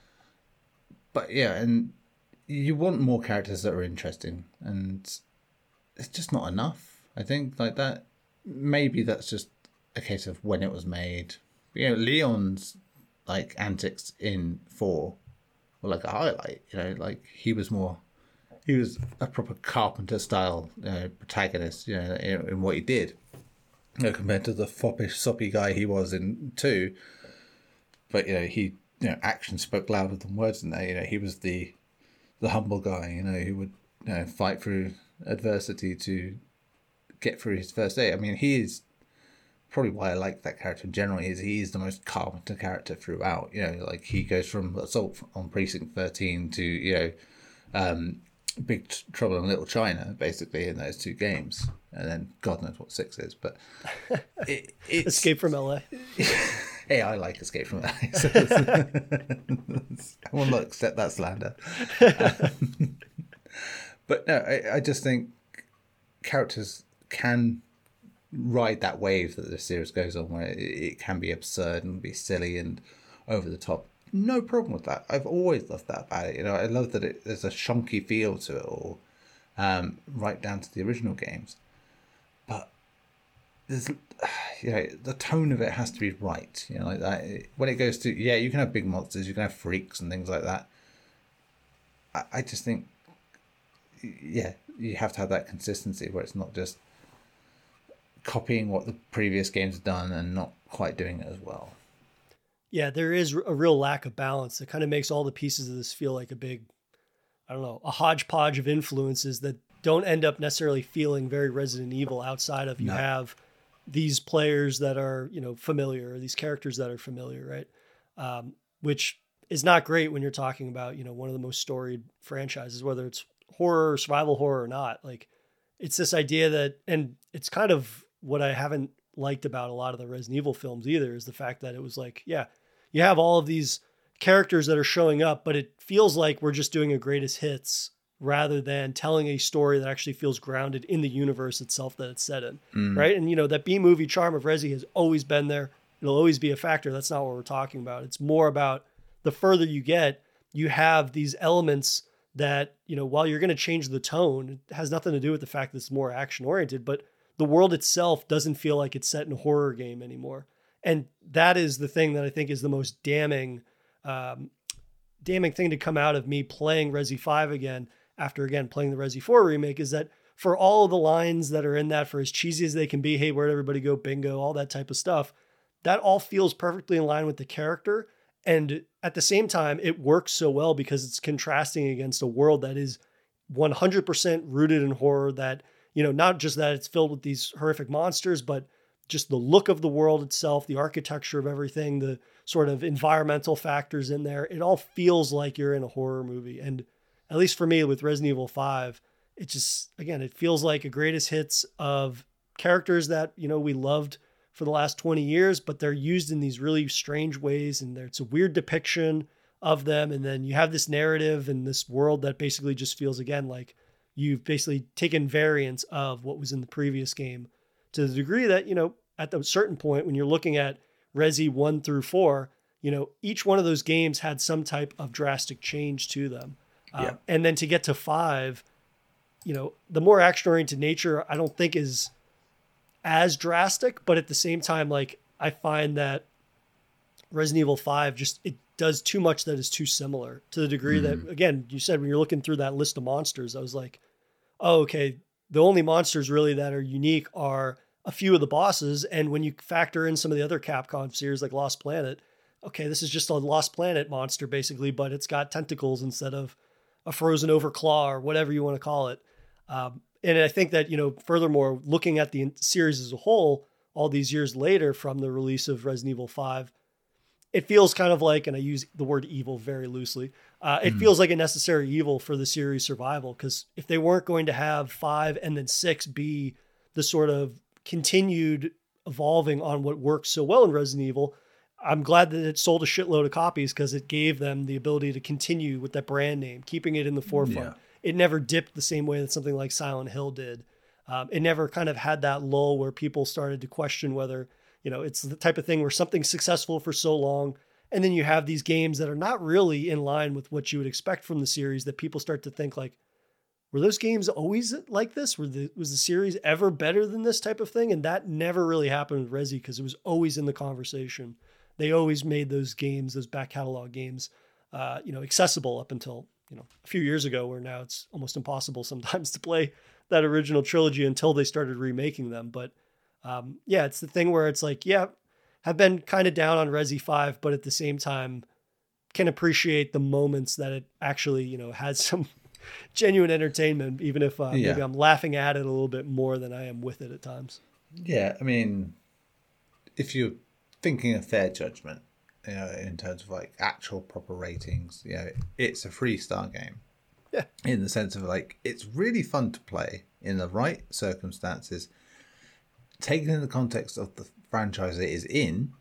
But yeah, and you want more characters that are interesting, and it's just not enough, I think, like that. Maybe that's just a case of when it was made. You know, Leon's like antics in four were like a highlight, you know, like he was more, he was a proper Carpenter style, you know, protagonist, you know, in, in what he did, you know, compared to the foppish, soppy guy he was in two. But, you know, he, you know, action spoke louder than words in there. You know, he was the the humble guy, you know, who would, you know, fight through adversity to get through his first day. I mean, he is probably why I like that character in general, is he is the most Carpenter character throughout. You know, like he goes from Assault on Precinct thirteen to, you know, um, Big Trouble in Little China, basically, in those two games. And then God knows what six is, but it, it's... Escape from L A. Hey, I like Escape from L A. So I will not accept that slander. Um, but no, I, I just think characters can ride that wave that the series goes on, where it, it can be absurd and be silly and over the top. No problem with that. I've always loved that about it. You know, I love that it, there's a shonky feel to it all, um, right down to the original games. But there's, you know, the tone of it has to be right. You know, like that. When it goes to, yeah, you can have big monsters, you can have freaks and things like that. I, I just think, yeah, you have to have that consistency where it's not just copying what the previous games have done and not quite doing it as well. Yeah, there is a real lack of balance that kind of makes all the pieces of this feel like a big, I don't know, a hodgepodge of influences that don't end up necessarily feeling very Resident Evil outside of you no. have these players that are, you know, familiar, or these characters that are familiar, right? Um, which is not great when you're talking about, you know, one of the most storied franchises, whether it's horror, survival horror or not. Like, it's this idea that, and it's kind of what I haven't liked about a lot of the Resident Evil films either, is the fact that it was like, yeah, you have all of these characters that are showing up, but it feels like we're just doing a greatest hits rather than telling a story that actually feels grounded in the universe itself that it's set in. Mm. Right. And, you know, that B-movie charm of Resi has always been there. It'll always be a factor. That's not what we're talking about. It's more about the further you get, you have these elements that, you know, while you're going to change the tone, it has nothing to do with the fact that it's more action oriented, but the world itself doesn't feel like it's set in a horror game anymore. And that is the thing that I think is the most damning, um, damning thing to come out of me playing Resi five again, after again, playing the Resi four remake, is that for all of the lines that are in that, for as cheesy as they can be, hey, where'd everybody go? Bingo, all that type of stuff. That all feels perfectly in line with the character. And at the same time, it works so well because it's contrasting against a world that is one hundred percent rooted in horror, that, you know, not just that it's filled with these horrific monsters, but just the look of the world itself, the architecture of everything, the sort of environmental factors in there. It all feels like you're in a horror movie. And at least for me with Resident Evil five, it just, again, it feels like a greatest hits of characters that, you know, we loved for the last twenty years, but they're used in these really strange ways. And it's a weird depiction of them. And then you have this narrative and this world that basically just feels, again, like you've basically taken variants of what was in the previous game, to the degree that, you know, at a certain point when you're looking at Resi one through four, you know, each one of those games had some type of drastic change to them. Yeah. Uh, and then to get to five, you know, the more action-oriented nature, I don't think is as drastic, but at the same time, like, I find that Resident Evil five just, it does too much that is too similar, to the degree mm. that, again, you said when you're looking through that list of monsters, I was like, oh, okay, the only monsters really that are unique are a few of the bosses. And when you factor in some of the other Capcom series like Lost Planet, okay, this is just a Lost Planet monster basically, but it's got tentacles instead of a frozen over claw or whatever you want to call it. Um, and I think that, you know, furthermore, looking at the series as a whole, all these years later from the release of Resident Evil five, it feels kind of like, and I use the word evil very loosely, uh, it mm. feels like a necessary evil for the series survival. Because if they weren't going to have five and then six be the sort of continued evolving on what works so well in Resident Evil, I'm glad that it sold a shitload of copies, because it gave them the ability to continue with that brand name, keeping it in the forefront. Yeah. It never dipped the same way that something like Silent Hill did. Um, it never kind of had that lull where people started to question whether, you know, it's the type of thing where something's successful for so long, and then you have these games that are not really in line with what you would expect from the series, that people start to think like, were those games always like this? Were the, was the series ever better than this type of thing? And that never really happened with Resi, because it was always in the conversation. They always made those games, those back catalog games, uh, you know, accessible up until, you know, a few years ago, where now it's almost impossible sometimes to play that original trilogy until they started remaking them. But um, yeah, it's the thing where it's like, yeah, have been kind of down on Resi five, but at the same time can appreciate the moments that it actually, you know, has some genuine entertainment, even if uh, yeah. maybe I'm laughing at it a little bit more than I am with it at times. Yeah, I mean, if you're thinking of fair judgment, you know, in terms of like actual proper ratings, you know, it's a three-star game. Yeah. In the sense of like, it's really fun to play in the right circumstances. Taken in the context of the franchise it is in,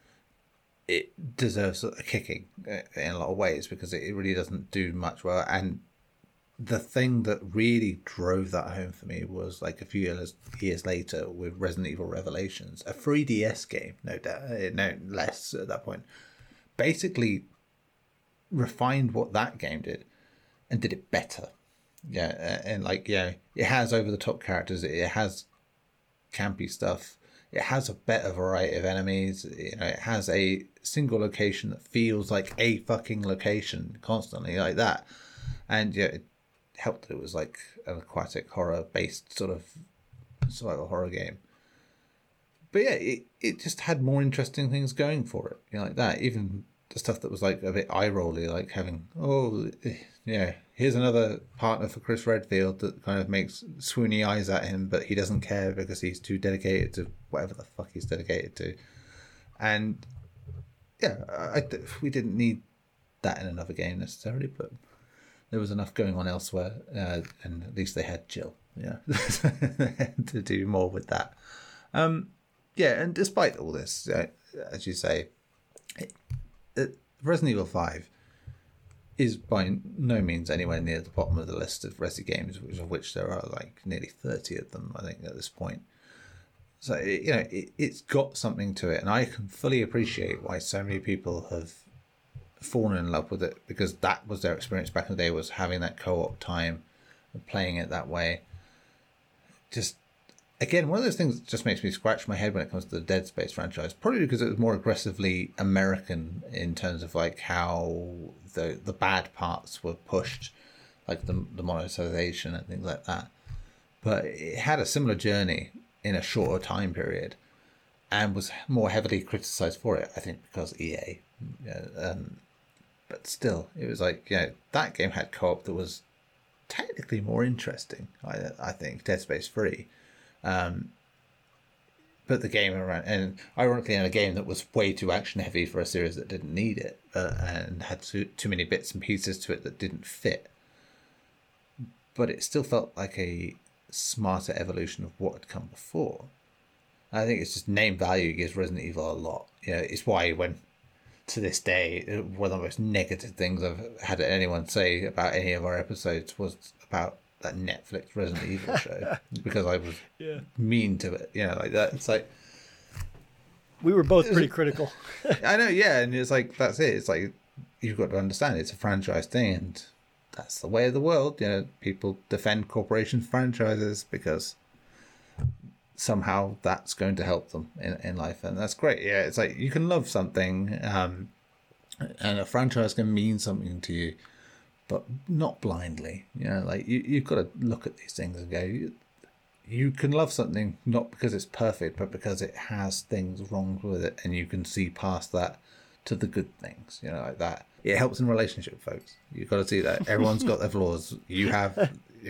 it deserves a kicking in a lot of ways, because it really doesn't do much well. And the thing that really drove that home for me was like a few years years later with Resident Evil Revelations, a three D S game, no doubt, no less at that point, basically refined what that game did and did it better. Yeah, and like, yeah, it has over the top characters, it has campy stuff, it has a better variety of enemies, you know, it has a single location that feels like a fucking location constantly like that, and yeah, it helped that it was like an aquatic horror based sort of survival horror game. But yeah, it, it just had more interesting things going for it, you know, like that. Even the stuff that was like a bit eye rolly, like having, oh yeah, here's another partner for Chris Redfield that kind of makes swoony eyes at him, but he doesn't care because he's too dedicated to whatever the fuck he's dedicated to. And yeah, I, I, we didn't need that in another game necessarily, but there was enough going on elsewhere, uh, and at least they had Jill, yeah, to do more with that. Um, yeah, and despite all this, uh, as you say, it, it, Resident Evil five is by no means anywhere near the bottom of the list of Resi games, which, of which there are like nearly thirty of them, I think, at this point. So, it, you know, it, it's got something to it, and I can fully appreciate why so many people have fallen in love with it, because that was their experience back in the day, was having that co-op time and playing it that way. Just, again, one of those things that just makes me scratch my head when it comes to the Dead Space franchise, probably because it was more aggressively American in terms of like how the the bad parts were pushed, like the, the monetization and things like that. But it had a similar journey in a shorter time period and was more heavily criticized for it, I think, because E A. Um, but still, it was like, you know, that game had co-op that was technically more interesting, I, I think, Dead Space three. Um, but the game around, and ironically, in a game that was way too action heavy for a series that didn't need it, uh, and had too, too many bits and pieces to it that didn't fit. But it still felt like a smarter evolution of what had come before. I think it's just name value gives Resident Evil a lot. You know, it's why when, to this day, one of the most negative things I've had anyone say about any of our episodes was about that Netflix Resident Evil show, because I was yeah. mean to it. You know, like that. It's like, we were both pretty critical. I know, yeah, and it's like, that's it. It's like, you've got to understand it's a franchise thing, and that's the way of the world. You know, people defend corporation franchises because somehow that's going to help them in, in life, and that's great. Yeah, it's like you can love something, um, and a franchise can mean something to you, but not blindly. You know, like you, you've got to look at these things and go, you, you can love something not because it's perfect, but because it has things wrong with it, and you can see past that to the good things. You know, like that. It helps in relationship, folks. You've got to see that everyone's got their flaws. You have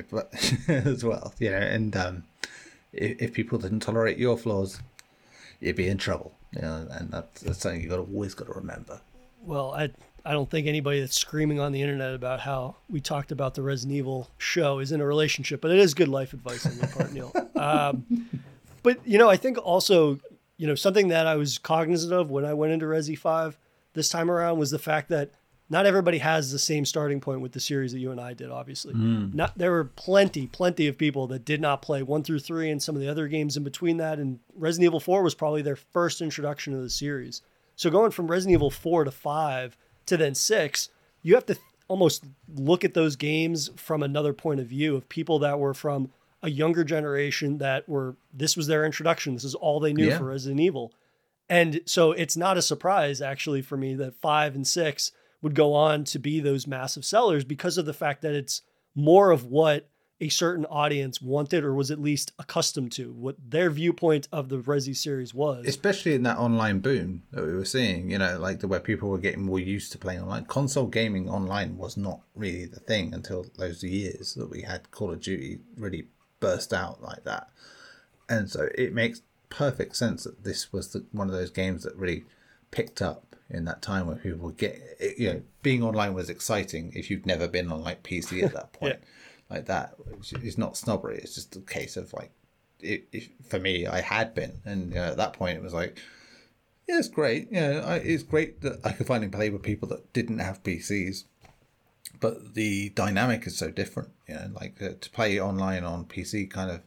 as well. You know, and um, if, if people didn't tolerate your flaws, you'd be in trouble. You know, and that's, that's something you got to always got to remember. Well, I I don't think anybody that's screaming on the internet about how we talked about the Resident Evil show is in a relationship, but it is good life advice on your part, Neil. Um, but, you know, I think also, you know, something that I was cognizant of when I went into Resi five this time around was the fact that not everybody has the same starting point with the series that you and I did, obviously. Mm. Not, there were plenty, plenty of people that did not play one through three and some of the other games in between that. And Resident Evil four was probably their first introduction to the series. So going from Resident Evil four to five to then six, you have to th- almost look at those games from another point of view of people that were from a younger generation that were, this was their introduction. This is all they knew yeah. for Resident Evil. And so it's not a surprise actually for me that five and six would go on to be those massive sellers because of the fact that it's more of what a certain audience wanted or was at least accustomed to, what their viewpoint of the Resi series was. Especially in that online boom that we were seeing, you know, like the where people were getting more used to playing online. Console gaming online was not really the thing until those years that we had Call of Duty really burst out like that. And so it makes perfect sense that this was the, one of those games that really picked up in that time where people would get, you know, being online was exciting if you've never been on like P C at that point. yeah. Like that, it's not snobbery. It's just a case of like, it, it, for me, I had been, and you know, at that point, it was like, yeah, it's great. You know, I, it's great that I could finally play with people that didn't have P Cs, but the dynamic is so different. You know, like uh, to play online on P C, kind of,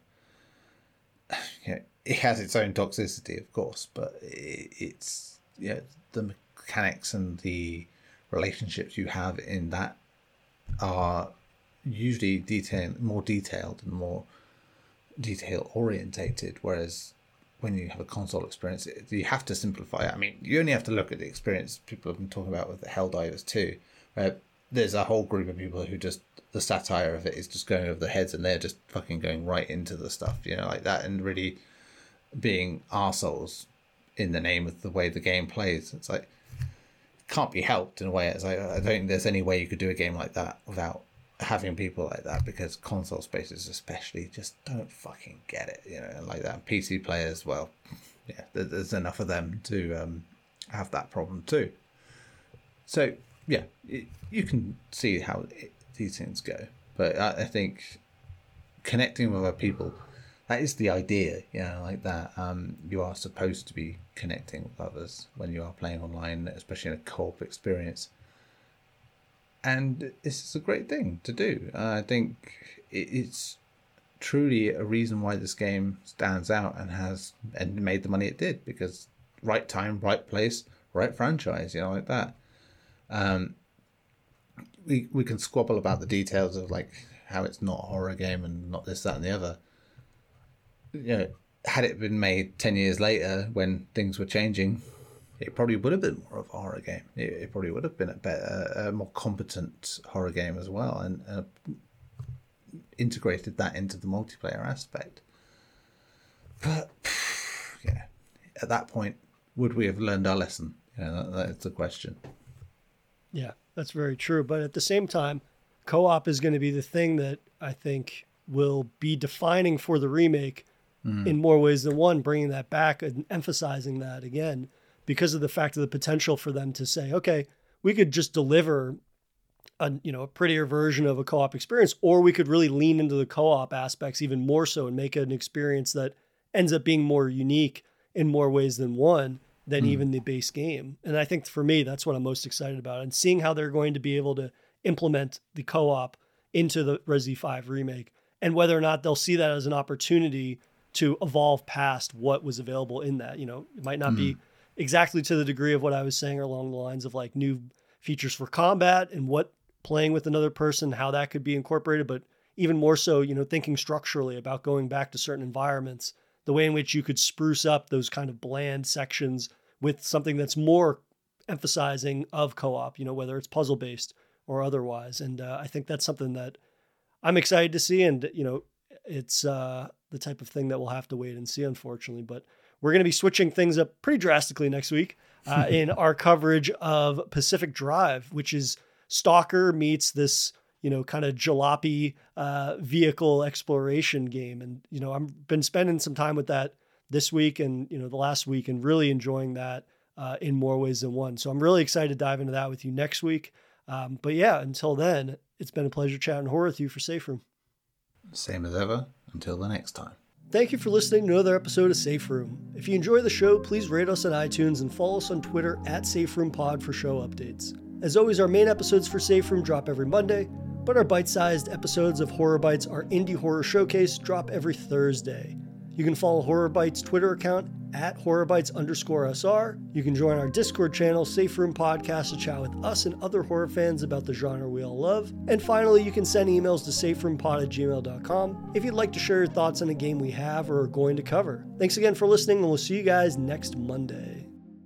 you know, it has its own toxicity, of course, but it, it's yeah, you know, the mechanics and the relationships you have in that are usually detail more detailed and more detail orientated, whereas when you have a console experience, you have to simplify it. I mean, you only have to look at the experience people have been talking about with the Helldivers two, where there's a whole group of people who just, the satire of it is just going over their heads, and they're just fucking going right into the stuff, you know, like that, and really being arseholes in the name of the way the game plays. It's like, can't be helped in a way. It's like, I don't think there's any way you could do a game like that without having people like that, because console spaces especially just don't fucking get it, you know, like that. P C players, well, yeah, there's enough of them to um, have that problem too. So yeah, it, you can see how it, these things go, but I, I think connecting with other people, that is the idea, you know, like that. Um, you are supposed to be connecting with others when you are playing online, especially in a co-op experience. And this is a great thing to do. Uh, I think it's truly a reason why this game stands out and has and made the money it did, because right time, right place, right franchise, you know, like that. Um, we we can squabble about the details of like how it's not a horror game and not this, that, and the other. You know, had it been made ten years later when things were changing, it probably would have been more of a horror game. It, it probably would have been a better, a more competent horror game as well, and uh, integrated that into the multiplayer aspect. But yeah, at that point, would we have learned our lesson? You know, that, that's the question. Yeah, That's very true. But at the same time, co-op is going to be the thing that I think will be defining for the remake mm. in more ways than one, bringing that back and emphasizing that again, because of the fact of the potential for them to say, okay, we could just deliver a, you know, a prettier version of a co-op experience, or we could really lean into the co-op aspects even more so and make it an experience that ends up being more unique in more ways than one than mm. even the base game. And I think for me, that's what I'm most excited about, and seeing how they're going to be able to implement the co-op into the Resi five remake, and whether or not they'll see that as an opportunity to evolve past what was available in that. You know, it might not mm. be exactly to the degree of what I was saying along the lines of like new features for combat and what playing with another person, how that could be incorporated, but even more so, you know, thinking structurally about going back to certain environments, the way in which you could spruce up those kind of bland sections with something that's more emphasizing of co-op, you know, whether it's puzzle based or otherwise. And uh, I think that's something that I'm excited to see. And, you know, it's uh, the type of thing that we'll have to wait and see, unfortunately, but we're going to be switching things up pretty drastically next week uh, in our coverage of Pacific Drive, which is Stalker meets this, you know, kind of jalopy uh, vehicle exploration game. And, you know, I've been spending some time with that this week and, you know, the last week, and really enjoying that uh, in more ways than one. So I'm really excited to dive into that with you next week. Um, but yeah, until then, it's been a pleasure chatting horror with you for Safe Room. Same as ever. Until the next time. Thank you for listening to another episode of Safe Room. If you enjoy the show, please rate us on iTunes and follow us on Twitter at SafeRoomPod for show updates. As always, our main episodes for Safe Room drop every Monday, but our bite-sized episodes of Horror Bites, our indie horror showcase, drop every Thursday. You can follow Horror Bites' Twitter account at HorrorBites underscore SR. You can join our Discord channel, Safe Room Podcast, to chat with us and other horror fans about the genre we all love. And finally, you can send emails to saferoompod at gmail dot com if you'd like to share your thoughts on a game we have or are going to cover. Thanks again for listening, and we'll see you guys next Monday.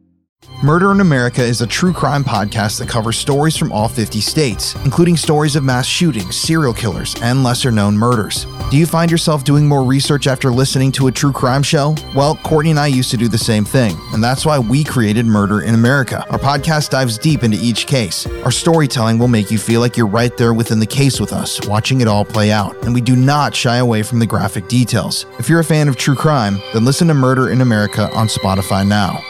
Murder in America is a true crime podcast that covers stories from all fifty states, including stories of mass shootings, serial killers, and lesser-known murders. Do you find yourself doing more research after listening to a true crime show? Well, Courtney and I used to do the same thing, and that's why we created Murder in America. Our podcast dives deep into each case. Our storytelling will make you feel like you're right there within the case with us, watching it all play out, and we do not shy away from the graphic details. If you're a fan of true crime, then listen to Murder in America on Spotify now.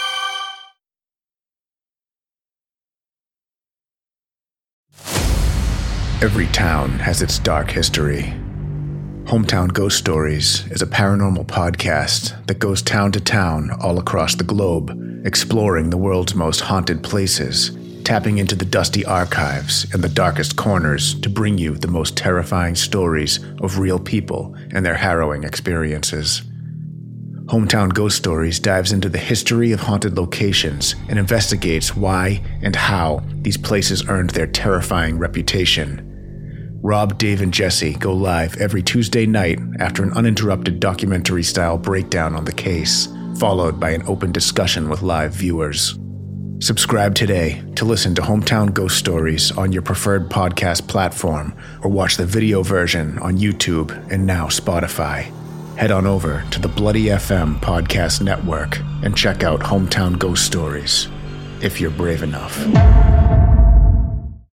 Every town has its dark history. Hometown Ghost Stories is a paranormal podcast that goes town to town all across the globe, exploring the world's most haunted places, tapping into the dusty archives and the darkest corners to bring you the most terrifying stories of real people and their harrowing experiences. Hometown Ghost Stories dives into the history of haunted locations and investigates why and how these places earned their terrifying reputation. Rob, Dave, and Jesse go live every Tuesday night after an uninterrupted documentary-style breakdown on the case, followed by an open discussion with live viewers. Subscribe today to listen to Hometown Ghost Stories on your preferred podcast platform, or watch the video version on YouTube and now Spotify. Head on over to the Bloody F M podcast network and check out Hometown Ghost Stories, if you're brave enough.